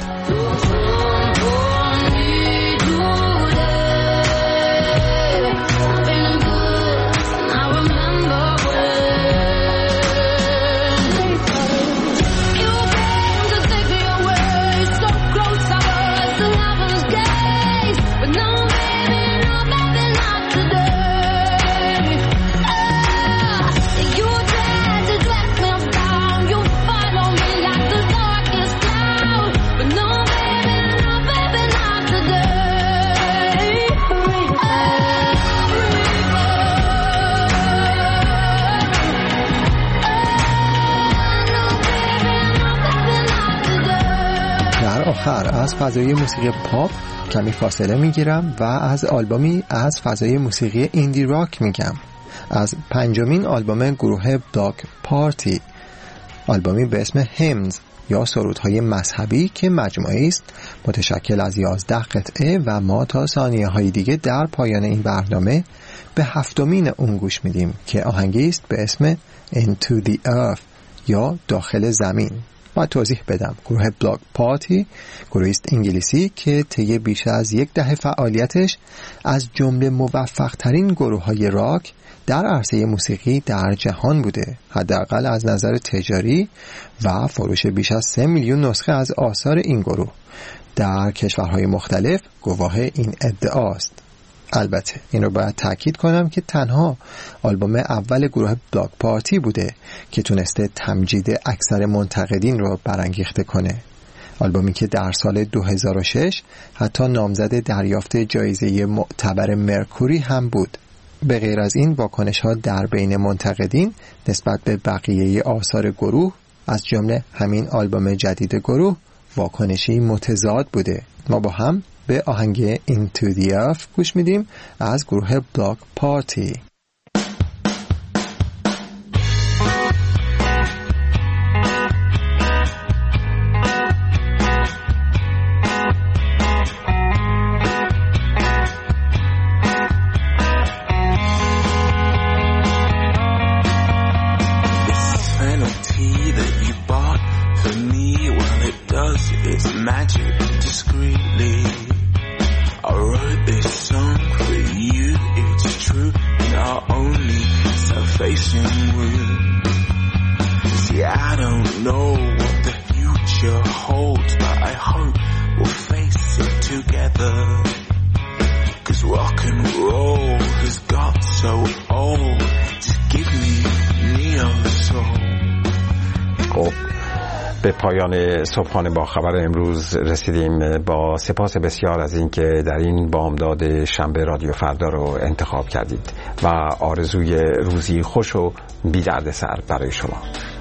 از فضای موسیقی پاپ کمی فاصله میگیرم و از آلبومی از فضای موسیقی ایندی راک میگم، از 5مین آلبوم گروه بلاک پارتی، آلبومی به اسم همز یا سرودهای مذهبی که مجموعه است متشکل از 11 قطعه و ما تا ثانیه های دیگه در پایان این برنامه به 7مین اون گوش میدیم که آهنگی است به اسم Into the Earth یا داخل زمین. و توضیح بدم گروه بلاک پارتی گروهی است انگلیسی که طی بیش از 1 دهه فعالیتش از جمله موفق ترین گروه های راک در عرصه موسیقی در جهان بوده، حداقل از نظر تجاری و فروش بیش از 3 میلیون نسخه از آثار این گروه در کشورهای مختلف گواه این ادعاست. البته این رو باید تأکید کنم که تنها آلبوم اول گروه بلاک پارتی بوده که تونسته تمجید اکثر منتقدین رو برانگیخته کنه. آلبومی که در سال 2006 حتی نامزد دریافت جایزه معتبر مرکوری هم بود. به غیر از این واکنش ها در بین منتقدین نسبت به بقیه آثار گروه از جمله همین آلبوم جدید گروه واکنشی متضاد بوده. ما با هم به آهنگ Into the Earth گوش میدیم از گروه بلاک پارتی. This final tea that you bought its magic discreetly. I wrote this song for you, it's true, in our only self-facing room. See, I don't know what the future holds, but I hope we'll face it together. 'Cause rock and roll has got so old to give me neo soul. خب به پایان صبحانه با خبر امروز رسیدیم. با سپاس بسیار از اینکه در این بامداد شنبه رادیو فردا رو انتخاب کردید و آرزوی روزی خوش و بی دردسر برای شما.